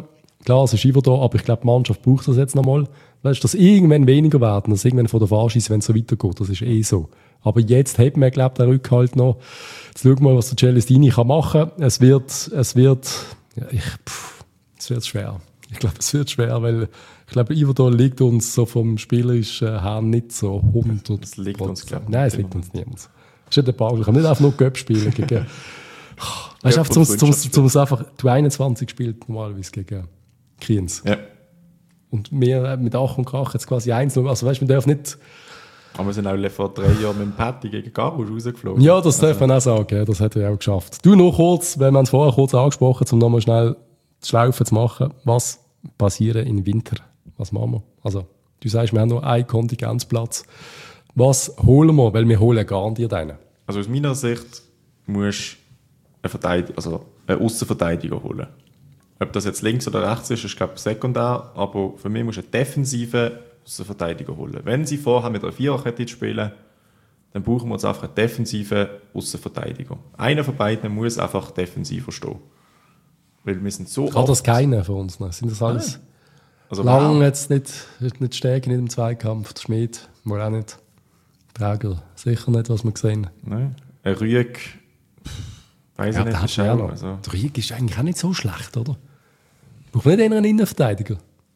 Klar, es ist immer da, aber ich glaube, die Mannschaft braucht das jetzt nochmal. Weißt du, dass irgendwann weniger werden, dass irgendwann von der Fahrschieße, wenn es so weitergeht, das ist eh so. Aber jetzt hat man, glaube ich, den Rückhalt noch. Jetzt schauen wir mal, was der Celestini kann machen kann. Es wird, es wird, ja, ich, pff, es wird schwer. Ich glaube, es wird schwer, weil ich glaube, Iverdon liegt uns so vom spielerischen her nicht so hundert. Das liegt uns, glaube ich. Nein, es liegt uns niemand. Das ist ja der Ball. Ich kann nicht einfach nur Göpp spielen gegen. Weißt du, einfach zum, zum, zum, zum einfach, du einundzwanzig spielt normalerweise gegen Kriens. Ja. Und wir mit Ach und Krach jetzt quasi eins. Also weißt du, wir dürfen nicht. Aber wir sind auch vor drei Jahren mit dem Patti gegen Garusch rausgeflogen. Ja, das darf man auch sagen. Ja, das hat er auch geschafft. Du noch kurz, wenn man es vorher kurz angesprochen, um nochmal schnell die Schlaufe zu machen. Was passiert im Winter? Was machen wir? Also, du sagst, wir haben noch einen Kontingenzplatz. Was holen wir? Weil wir holen garantiert einen. Also aus meiner Sicht musst du einen, Verteidiger, also einen Aussenverteidiger holen. Ob das jetzt links oder rechts ist, ist glaube ich sekundär, aber für mich musst du einen defensiven Aussenverteidiger holen. Wenn sie vorhaben, mit einer Viererkette zu spielen, dann brauchen wir uns einfach einen defensiven Aussenverteidiger. Einer von beiden muss einfach defensiver stehen. Weil wir sind so Kann das keiner von uns noch? Sind das alles also lang jetzt nicht, nicht stärker in dem Zweikampf? Der Schmied, wohl auch nicht. Träger, sicher nicht, was wir gesehen haben. Nein. Ein Rüeg, weiss Ja, ich nicht. der Ist hat auch, noch. also, Der Rüeg ist eigentlich auch nicht so schlecht, oder? Braucht man nicht einen Innenverteidiger?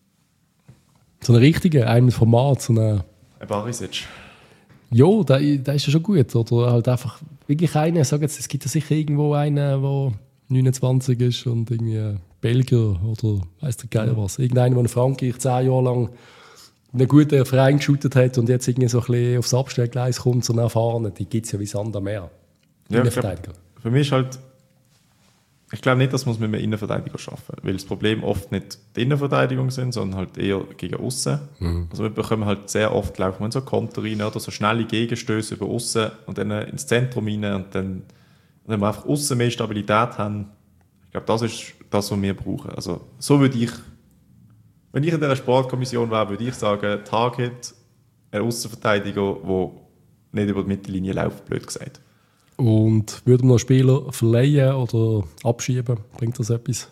So einen richtigen, einen Format, so einen... ein Barisic. Ja, der, der ist ja schon gut. Oder halt einfach wirklich einen, ich sage jetzt, es gibt ja sicher irgendwo einen, der neunundzwanzig ist und irgendwie Belgier oder weiss der Geil was. Irgendeiner, der in Frankreich zehn Jahre lang in einen guten Verein geshootet hat und jetzt irgendwie so ein bisschen aufs Abstellgleis kommt, so einen erfahrenen, die gibt es ja wie Sand am Meer. Ja, Innenverteidiger. glaub, für mich ist halt, ich glaube nicht, dass man es mit einem Innenverteidiger schaffen, weil das Problem oft nicht die Innenverteidigung sind, sondern halt eher gegen außen. Mhm. Also wir bekommen halt sehr oft, glaube ich, so Konter rein oder so schnelle Gegenstöße über außen und dann ins Zentrum rein und dann, wenn wir einfach außen mehr Stabilität haben, ich glaube, das ist das, was wir brauchen. Also so würde ich, wenn ich in dieser Sportkommission wäre, würde ich sagen, Target, ein Außenverteidiger, der nicht über die Mittellinie läuft, blöd gesagt. Und würden wir noch Spieler verleihen oder abschieben? Bringt das etwas?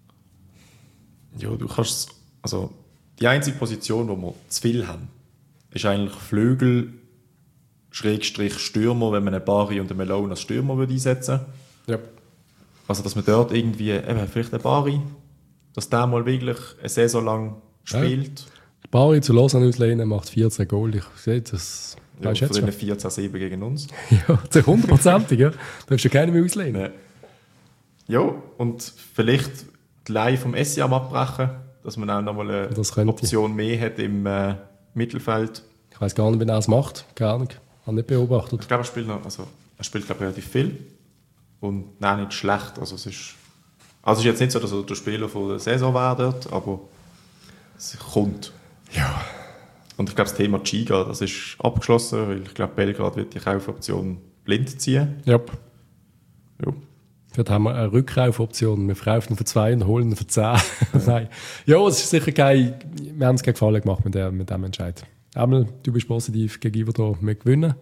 Ja, du kannst, also die einzige Position, wo wir zu viel haben, ist eigentlich Flügel, Schrägstrich Stürmer, wenn man einen Bari und einen Malone als Stürmer würde einsetzen würde. Ja. Also, dass man dort irgendwie, eben, vielleicht einen Bari, dass der mal wirklich eine Saison lang spielt. Ja. Bari zu Lausanne auslehnen macht vierzehn Goal. Ich sehe das. Ja, Weißt von jetzt denen schon? vierzehn sieben gegen uns. Ja, zu hundertprozentig, ja. Da darfst du keinen mehr auslehnen. Nee. Ja, und vielleicht die Leihe vom Essiam abbrechen, dass man auch nochmal eine Option mehr hat im äh, Mittelfeld. Ich weiss gar nicht, wie er es macht. Keine Ahnung. Ich habe nicht beobachtet. Ich glaube, er spielt, noch, also, er spielt glaube ich, relativ viel. Und nein, nicht schlecht. Also es ist, also es ist jetzt nicht so, dass er der Spieler von der Saison wäre dort, aber es kommt. Ja. Und ich glaube, das Thema Giga, das ist abgeschlossen, weil ich glaube, Belgrad wird die Kaufoption blind ziehen. Ja. Ja. Dort haben wir eine Rückkaufoption. Wir verkaufen ihn für zwei und holen ihn für zehn. Nein. Ja, es ist sicher kein, wir haben es keinen Gefallen gemacht mit, der, mit dem Entscheid. Einmal, du bist positiv gegenüber da, wir gewinnen.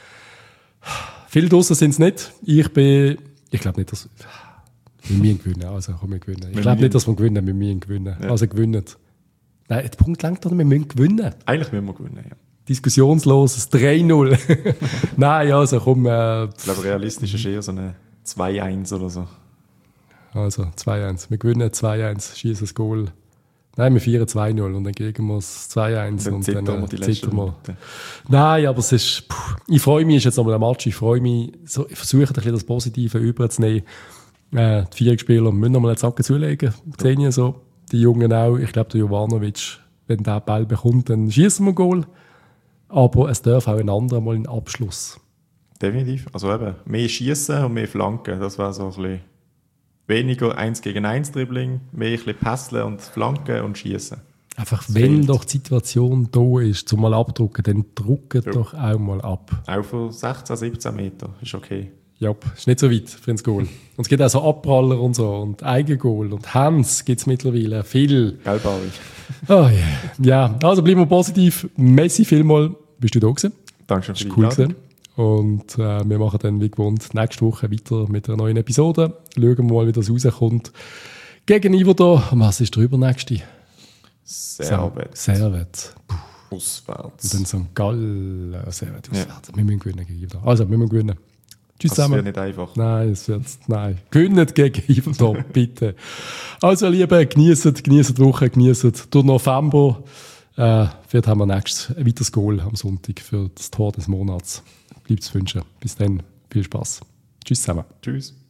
Viele draussen sind es nicht. Ich bin, ich glaube nicht, dass wir müssen gewinnen. Also, komm, wir gewinnen. Ich glaube nicht, dass wir gewinnen, wir müssen gewinnen. Ja. Also gewinnen. Nein, der Punkt langt doch nicht, wir müssen gewinnen. Eigentlich müssen wir gewinnen, ja. Diskussionsloses drei null. Nein, also komm. Äh, ich glaube, realistisch ist eher so eine zwei eins oder so. Also zwei eins. Wir gewinnen zwei eins, schießen das Goal. Nein, wir feiern zwei null und dann kriegen wir es zwei eins und, und dann zittern wir. Die letzte wir. Nein, aber es ist, pff, ich freue mich, ist jetzt nochmal ein Match, ich freue mich, so, ich versuche ein bisschen das Positive überzunehmen. Äh, die vier Spieler müssen nochmal einen Zacken zulegen, sehen ja so. Die Jungen auch, ich glaube, der Jovanovic, wenn der Ball bekommt, dann schießen wir ein Goal. Aber es darf auch ein anderer mal einen Abschluss. Definitiv. Also eben, mehr schießen und mehr Flanken. Das wäre so ein bisschen weniger eins gegen eins Dribbling, mehr ein bisschen Pässeln und Flanken und schießen. Einfach, das wenn fehlt. Doch die Situation da ist, zum mal abdrucken, dann drucken ja. doch auch mal ab. Auch für sechzehn, siebzehn Meter ist okay. Ja, ist nicht so weit für ins Goal. Und es gibt auch so Abpraller und so und Eigengoal und Hands gibt es mittlerweile viel. Gelbari. Oh yeah. Ja, also bleiben wir positiv. Messi, vielmal bist du da gewesen. Dankeschön für die cool gewesen. Und äh, wir machen dann wie gewohnt nächste Woche weiter mit einer neuen Episode. Schauen wir mal, wie das rauskommt. Gegen Iverdon. Was ist der übernächste? Servet. Servet. Auswärts. Und dann Sankt Gallen. Servet auswärts. Ja. Wir müssen gewinnen gegen Iverdon. Also, wir müssen gewinnen. Tschüss das zusammen. wird nicht einfach. Nein, es wird, nein. Gewinnt gegen Iverdon, bitte. Also, liebe, genießt, genießt die Woche, genießt den November. Äh, vielleicht haben wir nächstes ein weiteres Goal am Sonntag für das Tor des Monats. Bleibt es wünschen. Bis dann, viel Spaß. Tschüss zusammen. Tschüss.